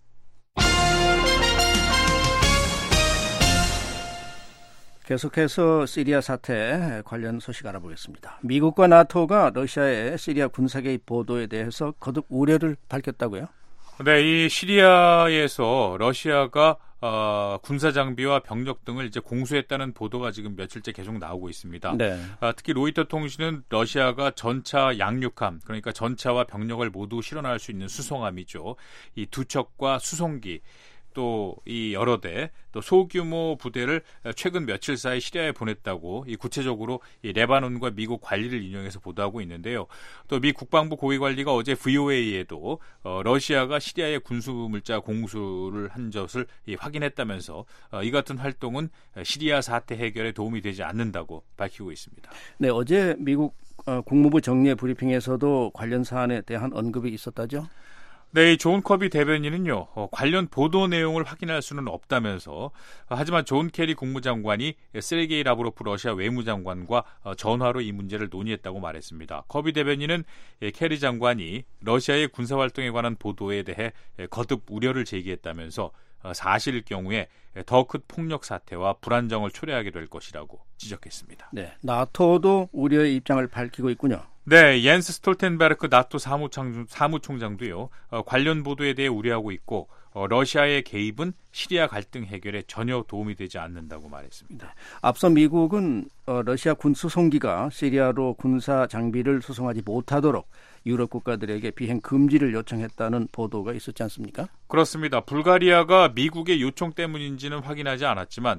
계속해서 시리아 사태 관련 소식 알아보겠습니다. 미국과 나토가 러시아의 시리아 군사 개입 보도에 대해서 거듭 우려를 밝혔다고요? 네, 이 시리아에서 러시아가 군사 장비와 병력 등을 이제 공수했다는 보도가 지금 며칠째 계속 나오고 있습니다. 네. 특히 로이터 통신은 러시아가 전차 양육함, 그러니까 전차와 병력을 모두 실어날 수 있는 수송함이죠. 이 두 척과 수송기, 또 이 여러 대, 또 소규모 부대를 최근 며칠 사이 시리아에 보냈다고 이 구체적으로 이 레바논과 미국 관리를 인용해서 보도하고 있는데요. 또 미 국방부 고위 관리가 어제 VOA에도 러시아가 시리아에 군수 물자 공수를 한 것을 확인했다면서 이 같은 활동은 시리아 사태 해결에 도움이 되지 않는다고 밝히고 있습니다. 네, 어제 미국 국무부 정례 브리핑에서도 관련 사안에 대한 언급이 있었다죠? 네, 존 커비 대변인은요, 관련 보도 내용을 확인할 수는 없다면서 하지만 존 케리 국무장관이 세르게이 라브로프 러시아 외무장관과 전화로 이 문제를 논의했다고 말했습니다. 커비 대변인은 케리 장관이 러시아의 군사활동에 관한 보도에 대해 거듭 우려를 제기했다면서 사실일 경우에 더 큰 폭력 사태와 불안정을 초래하게 될 것이라고 지적했습니다. 네, 나토도 우려의 입장을 밝히고 있군요. 네, 옌스 스톨텐베르크 나토 사무총장도요. 관련 보도에 대해 우려하고 있고 러시아의 개입은 시리아 갈등 해결에 전혀 도움이 되지 않는다고 말했습니다. 네, 앞서 미국은 러시아 군 수송기가 시리아로 군사 장비를 수송하지 못하도록 유럽 국가들에게 비행 금지를 요청했다는 보도가 있었지 않습니까? 그렇습니다. 불가리아가 미국의 요청 때문인지는 확인하지 않았지만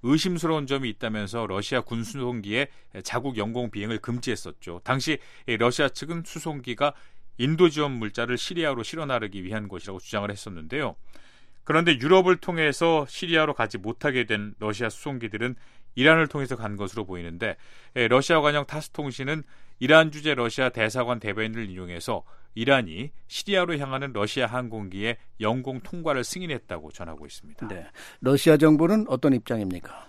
의심스러운 점이 있다면서 러시아 군 수송기에 자국 영공 비행을 금지했었죠. 당시 러시아 측은 수송기가 인도 지원 물자를 시리아로 실어 나르기 위한 것이라고 주장을 했었는데요. 그런데 유럽을 통해서 시리아로 가지 못하게 된 러시아 수송기들은 이란을 통해서 간 것으로 보이는데 러시아 관영 타스통신은 이란 주재 러시아 대사관 대변인을 인용해서 이란이 시리아로 향하는 러시아 항공기의 영공 통과를 승인했다고 전하고 있습니다. 네. 러시아 정부는 어떤 입장입니까?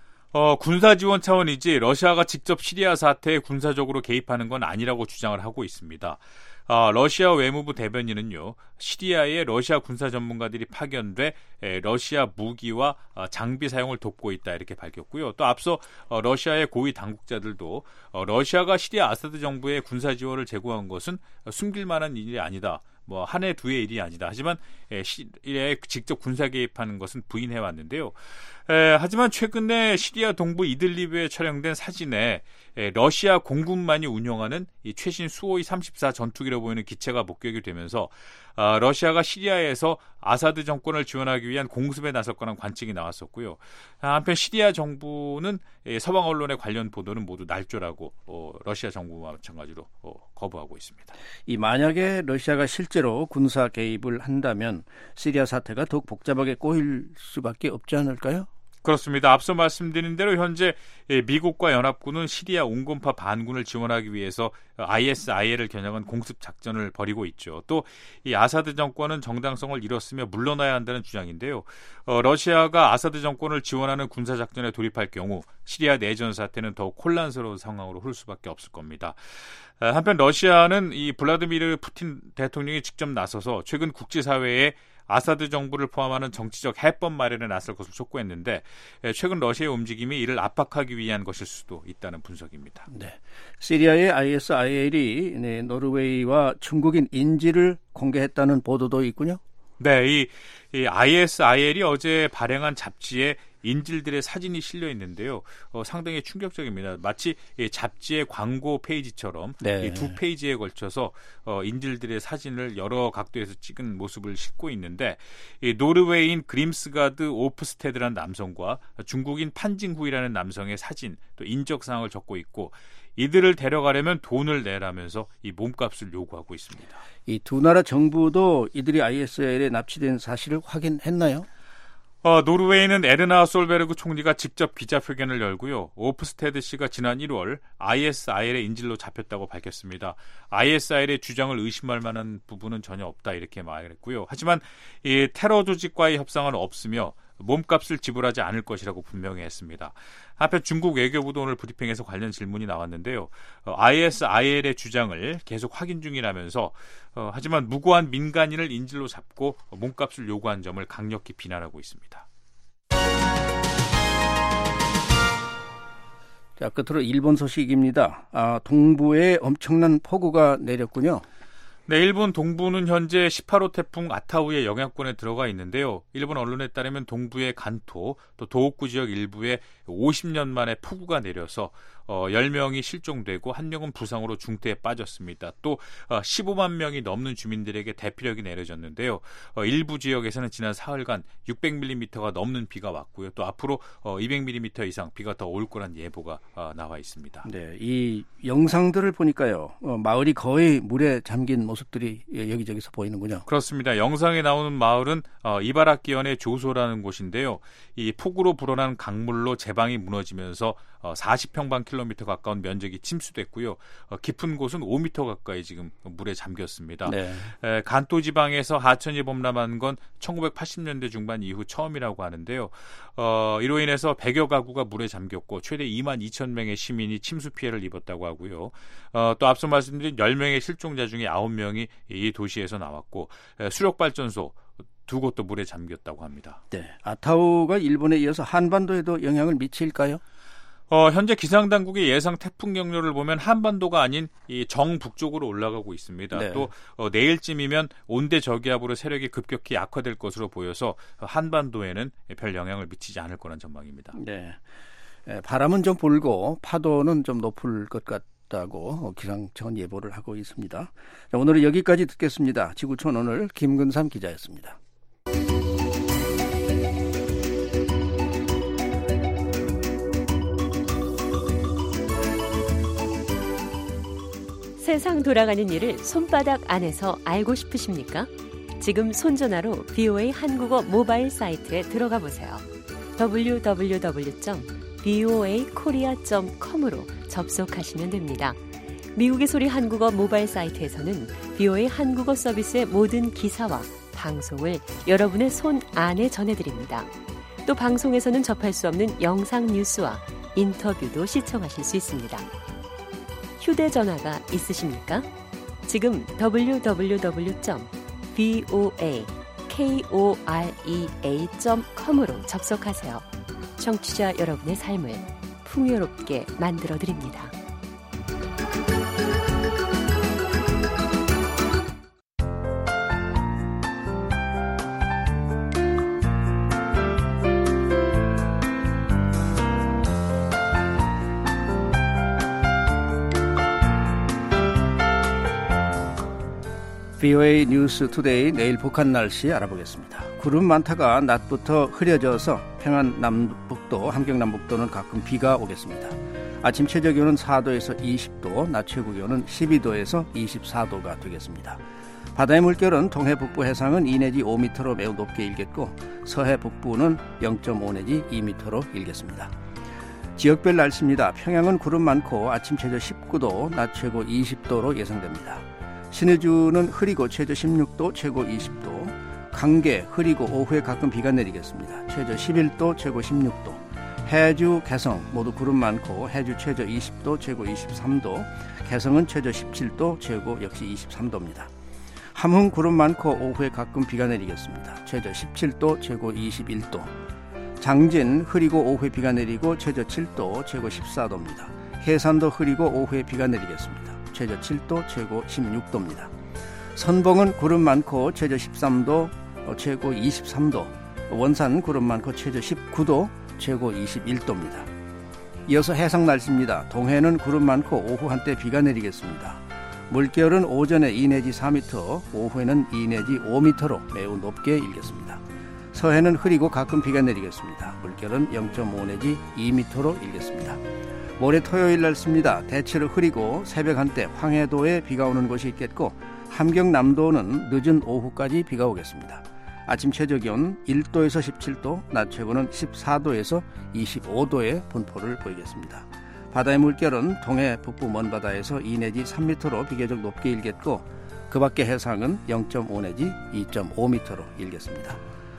군사 지원 차원이지 러시아가 직접 시리아 사태에 군사적으로 개입하는 건 아니라고 주장을 하고 있습니다. 러시아 외무부 대변인은요, 시리아에 러시아 군사 전문가들이 파견돼 러시아 무기와 장비 사용을 돕고 있다 이렇게 밝혔고요. 또 앞서 러시아의 고위 당국자들도 러시아가 시리아 아사드 정부에 군사 지원을 제공한 것은 숨길 만한 일이 아니다. 한 해 두 해 일이 아니다. 하지만 시리아에 직접 군사 개입하는 것은 부인해 왔는데요. 하지만 최근에 시리아 동부 이들리브에 촬영된 사진에 러시아 공군만이 운영하는 이 최신 수호이 34 전투기로 보이는 기체가 목격이 되면서 러시아가 시리아에서 아사드 정권을 지원하기 위한 공습에 나설 거란 관측이 나왔었고요. 한편 시리아 정부는 서방 언론의 관련 보도는 모두 날조라고 러시아 정부와 마찬가지로 거부하고 있습니다. 만약에 러시아가 실제로 군사 개입을 한다면 시리아 사태가 더욱 복잡하게 꼬일 수밖에 없지 않을까요? 그렇습니다. 앞서 말씀드린 대로 현재 미국과 연합군은 시리아 온건파 반군을 지원하기 위해서 ISIL을 겨냥한 공습 작전을 벌이고 있죠. 또 이 아사드 정권은 정당성을 잃었으며 물러나야 한다는 주장인데요. 러시아가 아사드 정권을 지원하는 군사 작전에 돌입할 경우 시리아 내전 사태는 더욱 혼란스러운 상황으로 흐를 수밖에 없을 겁니다. 한편 러시아는 이 블라디미르 푸틴 대통령이 직접 나서서 최근 국제사회에 아사드 정부를 포함하는 정치적 해법 마련에 나설 것을 촉구했는데 최근 러시아의 움직임이 이를 압박하기 위한 것일 수도 있다는 분석입니다. 네, 시리아의 ISIL이 노르웨이와 중국인 인질을 공개했다는 보도도 있군요. 네, 이 ISIL이 어제 발행한 잡지에 인질들의 사진이 실려 있는데요. 상당히 충격적입니다. 마치 잡지의 광고 페이지처럼 네. 이 두 페이지에 걸쳐서 인질들의 사진을 여러 각도에서 찍은 모습을 싣고 있는데 노르웨이인 그림스가드 오프스테드라는 남성과 중국인 판징후이라는 남성의 사진, 또 인적사항을 적고 있고 이들을 데려가려면 돈을 내라면서 이 몸값을 요구하고 있습니다. 이 두 나라 정부도 이들이 ISIL에 납치된 사실을 확인했나요? 노르웨이는 에르나 솔베르그 총리가 직접 기자회견을 열고요. 오프스테드 씨가 지난 1월 ISIL의 인질로 잡혔다고 밝혔습니다. ISIL의 주장을 의심할 만한 부분은 전혀 없다 이렇게 말했고요. 하지만 이 테러 조직과의 협상은 없으며 몸값을 지불하지 않을 것이라고 분명히 했습니다. 한편 중국 외교부도 오늘 브리핑에서 관련 질문이 나왔는데요. ISIL의 주장을 계속 확인 중이라면서 하지만 무고한 민간인을 인질로 잡고 몸값을 요구한 점을 강력히 비난하고 있습니다. 자, 끝으로 일본 소식입니다. 동부에 엄청난 폭우가 내렸군요. 네, 일본 동부는 현재 18호 태풍 아타우의 영향권에 들어가 있는데요. 일본 언론에 따르면 동부의 간토, 또 도호쿠 지역 일부에 50년 만에 폭우가 내려서 10명이 실종되고 1명은 부상으로 중태에 빠졌습니다. 또 15만 명이 넘는 주민들에게 대피력이 내려졌는데요. 일부 지역에서는 지난 사흘간 600mm가 넘는 비가 왔고요. 또 앞으로 200mm 이상 비가 더 올 거란 예보가 나와 있습니다. 네, 이 영상들을 보니까요. 마을이 거의 물에 잠긴 모습들이 여기저기서 보이는군요. 그렇습니다. 영상에 나오는 마을은 이바라키현의 조소라는 곳인데요. 이 폭우로 불어난 강물로 제방이 무너지면서 40평방킬로미터 가까운 면적이 침수됐고요. 깊은 곳은 5m 가까이 지금 물에 잠겼습니다. 네. 간토 지방에서 하천이 범람한 건 1980년대 중반 이후 처음이라고 하는데요. 이로 인해서 100여 가구가 물에 잠겼고 최대 2만 2천 명의 시민이 침수 피해를 입었다고 하고요. 또 앞서 말씀드린 10명의 실종자 중에 9명이 이 도시에서 나왔고 수력발전소 두 곳도 물에 잠겼다고 합니다. 네, 아타우가 일본에 이어서 한반도에도 영향을 미칠까요? 현재 기상당국의 예상 태풍 경로를 보면 한반도가 아닌 이 정북쪽으로 올라가고 있습니다. 네. 또 내일쯤이면 온대 저기압으로 세력이 급격히 약화될 것으로 보여서 한반도에는 별 영향을 미치지 않을 거란 전망입니다. 네, 바람은 좀 불고 파도는 좀 높을 것 같다고 기상청은 예보를 하고 있습니다. 자, 오늘은 여기까지 듣겠습니다. 지구촌 오늘 김근삼 기자였습니다. 세상 돌아가는 일을 손바닥 안에서 알고 싶으십니까? 지금 손전화로 VOA 한국어 모바일 사이트에 들어가 보세요. www.voakorea.com으로 접속하시면 됩니다. 미국의 소리 한국어 모바일 사이트에서는 VOA 한국어 서비스의 모든 기사와 방송을 여러분의 손 안에 전해드립니다. 또 방송에서는 접할 수 없는 영상 뉴스와 인터뷰도 시청하실 수 있습니다. 휴대전화가 있으십니까? 지금 www.voakorea.com으로 접속하세요. 청취자 여러분의 삶을 풍요롭게 만들어드립니다. VOA 뉴스 투데이 내일 북한 날씨 알아보겠습니다. 구름 많다가 낮부터 흐려져서 평안 남북도, 함경 남북도는 가끔 비가 오겠습니다. 아침 최저 기온은 4도에서 20도, 낮 최고 기온은 12도에서 24도가 되겠습니다. 바다의 물결은 동해 북부 해상은 2 내지 5m로 매우 높게 일겠고 서해 북부는 0.5 내지 2m로 일겠습니다. 지역별 날씨입니다. 평양은 구름 많고 아침 최저 19도, 낮 최고 20도로 예상됩니다. 신의주는 흐리고 최저 16도, 최고 20도, 강계 흐리고 오후에 가끔 비가 내리겠습니다. 최저 11도, 최고 16도, 해주, 개성 모두 구름 많고 해주 최저 20도, 최고 23도, 개성은 최저 17도, 최고 역시 23도입니다. 함흥 구름 많고 오후에 가끔 비가 내리겠습니다. 최저 17도, 최고 21도, 장진 흐리고 오후에 비가 내리고 최저 7도, 최고 14도입니다. 해산도 흐리고 오후에 비가 내리겠습니다. 최저 7도, 최고 16도입니다. 선봉은 구름 많고 최저 13도, 최고 23도, 원산 구름 많고 최저 19도, 최고 21도입니다. 이어서 해상 날씨입니다. 동해는 구름 많고 오후 한때 비가 내리겠습니다. 물결은 오전에 2 내지 4m, 오후에는 2 내지 5m로 매우 높게 일겠습니다. 서해는 흐리고 가끔 비가 내리겠습니다. 물결은 0.5 내지 2m로 일겠습니다. 모레 토요일 날씨입니다. 대체로 흐리고 새벽 한때 황해도에 비가 오는 곳이 있겠고 함경 남도는 늦은 오후까지 비가 오겠습니다. 아침 최저 기온 1도에서 17도, 낮 최고는 14도에서 25도의 분포를 보이겠습니다. 바다의 물결은 동해 북부 먼바다에서 2 내지 3m로 비교적 높게 일겠고 그 밖의 해상은 0.5 내지 2.5m로 일겠습니다.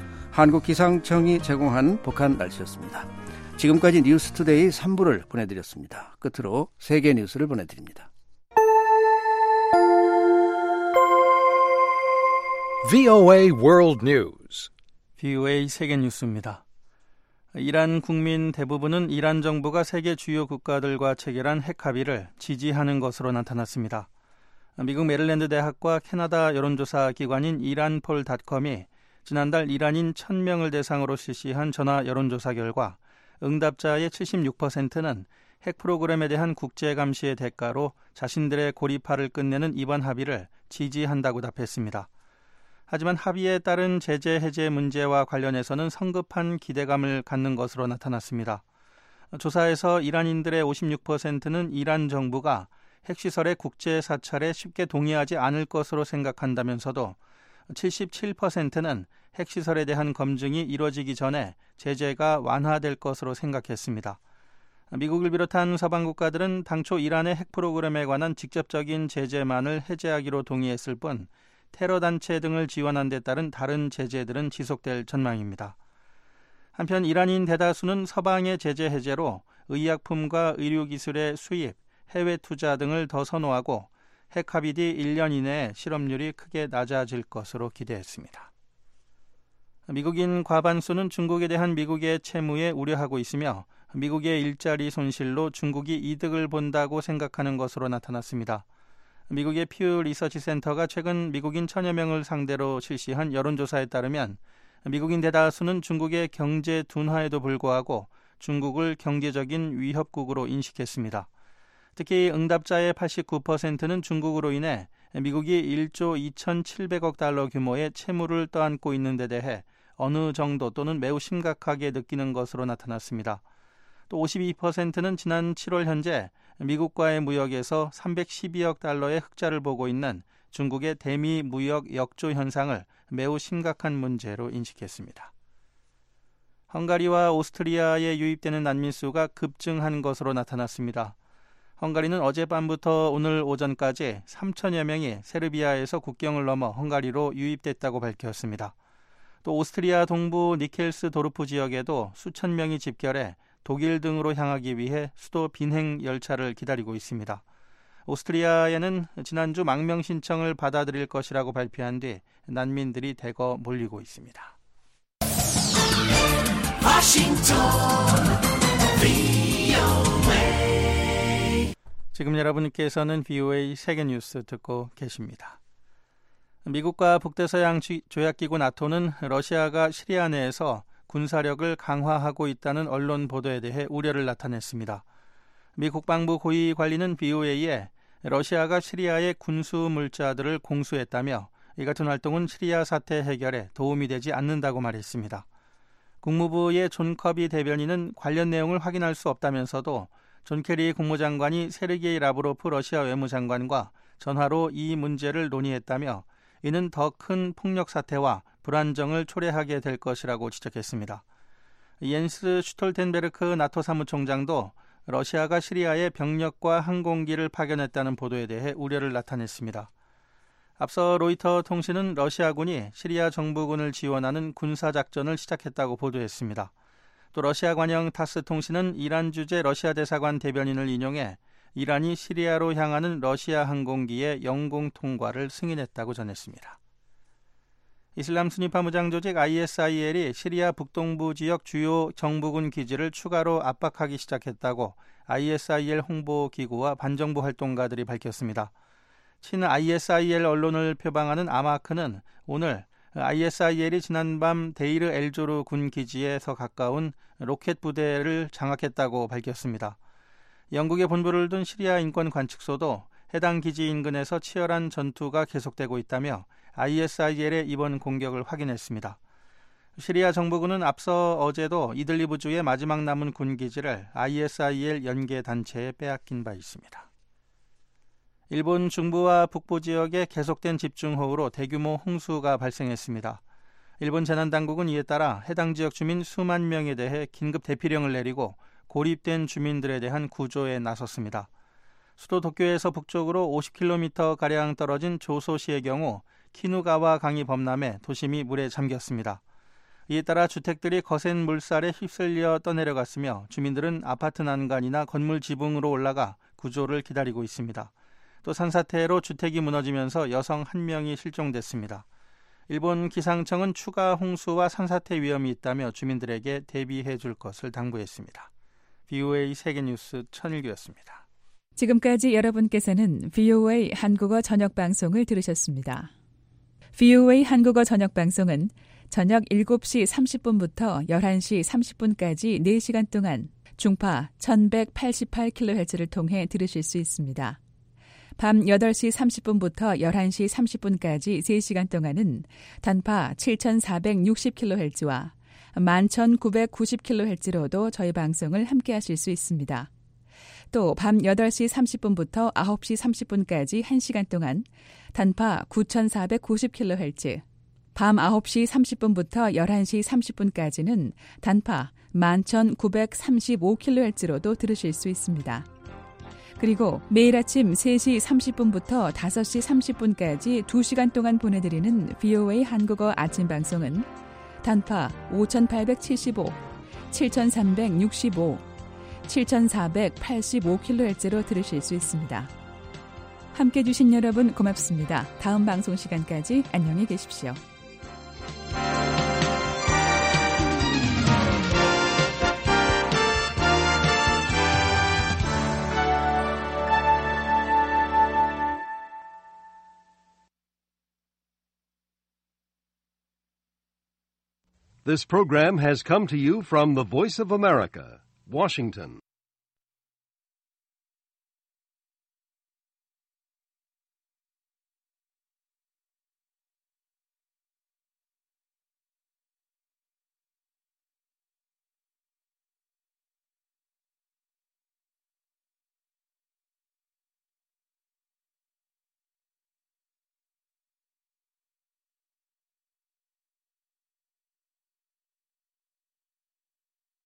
한국기상청이 제공한 북한 날씨였습니다. 지금까지 뉴스투데이 3부를 보내드렸습니다. 끝으로 세계 뉴스를 보내드립니다. VOA World News. VOA 세계 뉴스입니다. 이란 국민 대부분은 이란 정부가 세계 주요 국가들과 체결한 핵 합의를 지지하는 것으로 나타났습니다. 미국 메릴랜드 대학과 캐나다 여론조사 기관인 이란폴닷컴이 지난달 이란인 1000명을 대상으로 실시한 전화 여론조사 결과 응답자의 76%는 핵 프로그램에 대한 국제 감시의 대가로 자신들의 고립화를 끝내는 이번 합의를 지지한다고 답했습니다. 하지만 합의에 따른 제재 해제 문제와 관련해서는 성급한 기대감을 갖는 것으로 나타났습니다. 조사에서 이란인들의 56%는 이란 정부가 핵시설의 국제 사찰에 쉽게 동의하지 않을 것으로 생각한다면서도 77%는 핵시설에 대한 검증이 이루어지기 전에 제재가 완화될 것으로 생각했습니다. 미국을 비롯한 서방 국가들은 당초 이란의 핵 프로그램에 관한 직접적인 제재만을 해제하기로 동의했을 뿐 테러 단체 등을 지원한 데 따른 다른 제재들은 지속될 전망입니다. 한편 이란인 대다수는 서방의 제재 해제로 의약품과 의료기술의 수입, 해외 투자 등을 더 선호하고 핵 합의 뒤 1년 이내에 실업률이 크게 낮아질 것으로 기대했습니다. 미국인 과반수는 중국에 대한 미국의 채무에 우려하고 있으며 미국의 일자리 손실로 중국이 이득을 본다고 생각하는 것으로 나타났습니다. 미국의 퓨 리서치 센터가 최근 미국인 1000여 명을 상대로 실시한 여론조사에 따르면 미국인 대다수는 중국의 경제 둔화에도 불구하고 중국을 경제적인 위협국으로 인식했습니다. 특히 응답자의 89%는 중국으로 인해 미국이 1조 2,700억 달러 규모의 채무를 떠안고 있는 데 대해 어느 정도 또는 매우 심각하게 느끼는 것으로 나타났습니다. 또 52%는 지난 7월 현재 미국과의 무역에서 312억 달러의 흑자를 보고 있는 중국의 대미 무역 역조 현상을 매우 심각한 문제로 인식했습니다. 헝가리와 오스트리아에 유입되는 난민 수가 급증한 것으로 나타났습니다. 헝가리는 어젯밤부터 오늘 오전까지 3천여 명이 세르비아에서 국경을 넘어 헝가리로 유입됐다고 밝혔습니다. 또 오스트리아 동부 니켈스 도르프 지역에도 수천 명이 집결해 독일 등으로 향하기 위해 수도 비행 열차를 기다리고 있습니다. 오스트리아에는 지난주 망명 신청을 받아들일 것이라고 발표한 뒤 난민들이 대거 몰리고 있습니다. 지금 여러분께서는 VOA 세계뉴스 듣고 계십니다. 미국과 북대서양 조약기구 나토는 러시아가 시리아 내에서 군사력을 강화하고 있다는 언론 보도에 대해 우려를 나타냈습니다. 미 국방부 고위 관리는 VOA에 러시아가 시리아의 군수 물자들을 공수했다며 이 같은 활동은 시리아 사태 해결에 도움이 되지 않는다고 말했습니다. 국무부의 존 커비 대변인은 관련 내용을 확인할 수 없다면서도 존 케리 국무장관이 세르게이 라브로프 러시아 외무장관과 전화로 이 문제를 논의했다며 이는 더 큰 폭력 사태와 불안정을 초래하게 될 것이라고 지적했습니다. 옌스 슈톨텐베르크 나토 사무총장도 러시아가 시리아에 병력과 항공기를 파견했다는 보도에 대해 우려를 나타냈습니다. 앞서 로이터 통신은 러시아군이 시리아 정부군을 지원하는 군사작전을 시작했다고 보도했습니다. 또 러시아 관영 타스 통신은 이란 주재 러시아 대사관 대변인을 인용해 이란이 시리아로 향하는 러시아 항공기의 영공 통과를 승인했다고 전했습니다. 이슬람 순위파 무장 조직 ISIL이 시리아 북동부 지역 주요 정부군 기지를 추가로 압박하기 시작했다고 ISIL 홍보기구와 반정부 활동가들이 밝혔습니다. 친 ISIL 언론을 표방하는 아마크는 오늘 ISIL이 지난밤 데이르 엘조르 군 기지에서 가까운 로켓 부대를 장악했다고 밝혔습니다. 영국의 본부를 둔 시리아 인권관측소도 해당 기지 인근에서 치열한 전투가 계속되고 있다며 ISIL의 이번 공격을 확인했습니다. 시리아 정부군은 앞서 어제도 이들리브주의 마지막 남은 군기지를 ISIL 연계 단체에 빼앗긴 바 있습니다. 일본 중부와 북부 지역에 계속된 집중호우로 대규모 홍수가 발생했습니다. 일본 재난당국은 이에 따라 해당 지역 주민 수만 명에 대해 긴급 대피령을 내리고 고립된 주민들에 대한 구조에 나섰습니다. 수도 도쿄에서 북쪽으로 50km가량 떨어진 조소시의 경우 키누가와 강이 범람해 도심이 물에 잠겼습니다. 이에 따라 주택들이 거센 물살에 휩쓸려 떠내려갔으며 주민들은 아파트 난간이나 건물 지붕으로 올라가 구조를 기다리고 있습니다. 또 산사태로 주택이 무너지면서 여성 1명이 실종됐습니다. 일본 기상청은 추가 홍수와 산사태 위험이 있다며 주민들에게 대비해 줄 것을 당부했습니다. VOA 세계뉴스 천일규였습니다. 지금까지 여러분께서는 VOA 한국어 저녁방송을 들으셨습니다. VOA 한국어 저녁방송은 저녁 7시 30분부터 11시 30분까지 4시간 동안 중파 1188kHz를 통해 들으실 수 있습니다. 밤 8시 30분부터 11시 30분까지 3시간 동안은 단파 7460kHz와 11990kHz로도 저희 방송을 함께하실 수 있습니다. 또 밤 8시 30분부터 9시 30분까지 1시간 동안 단파 9490kHz, 밤 9시 30분부터 11시 30분까지는 단파 11935kHz로도 들으실 수 있습니다. 그리고 매일 아침 3시 30분부터 5시 30분까지 2시간 동안 보내드리는 VOA 한국어 아침 방송은 단파 5875, 7365, 7485kHz로 들으실 수 있습니다. 함께해 주신 여러분 고맙습니다. 다음 방송 시간까지 안녕히 계십시오. This program has come to you from the Voice of America, Washington.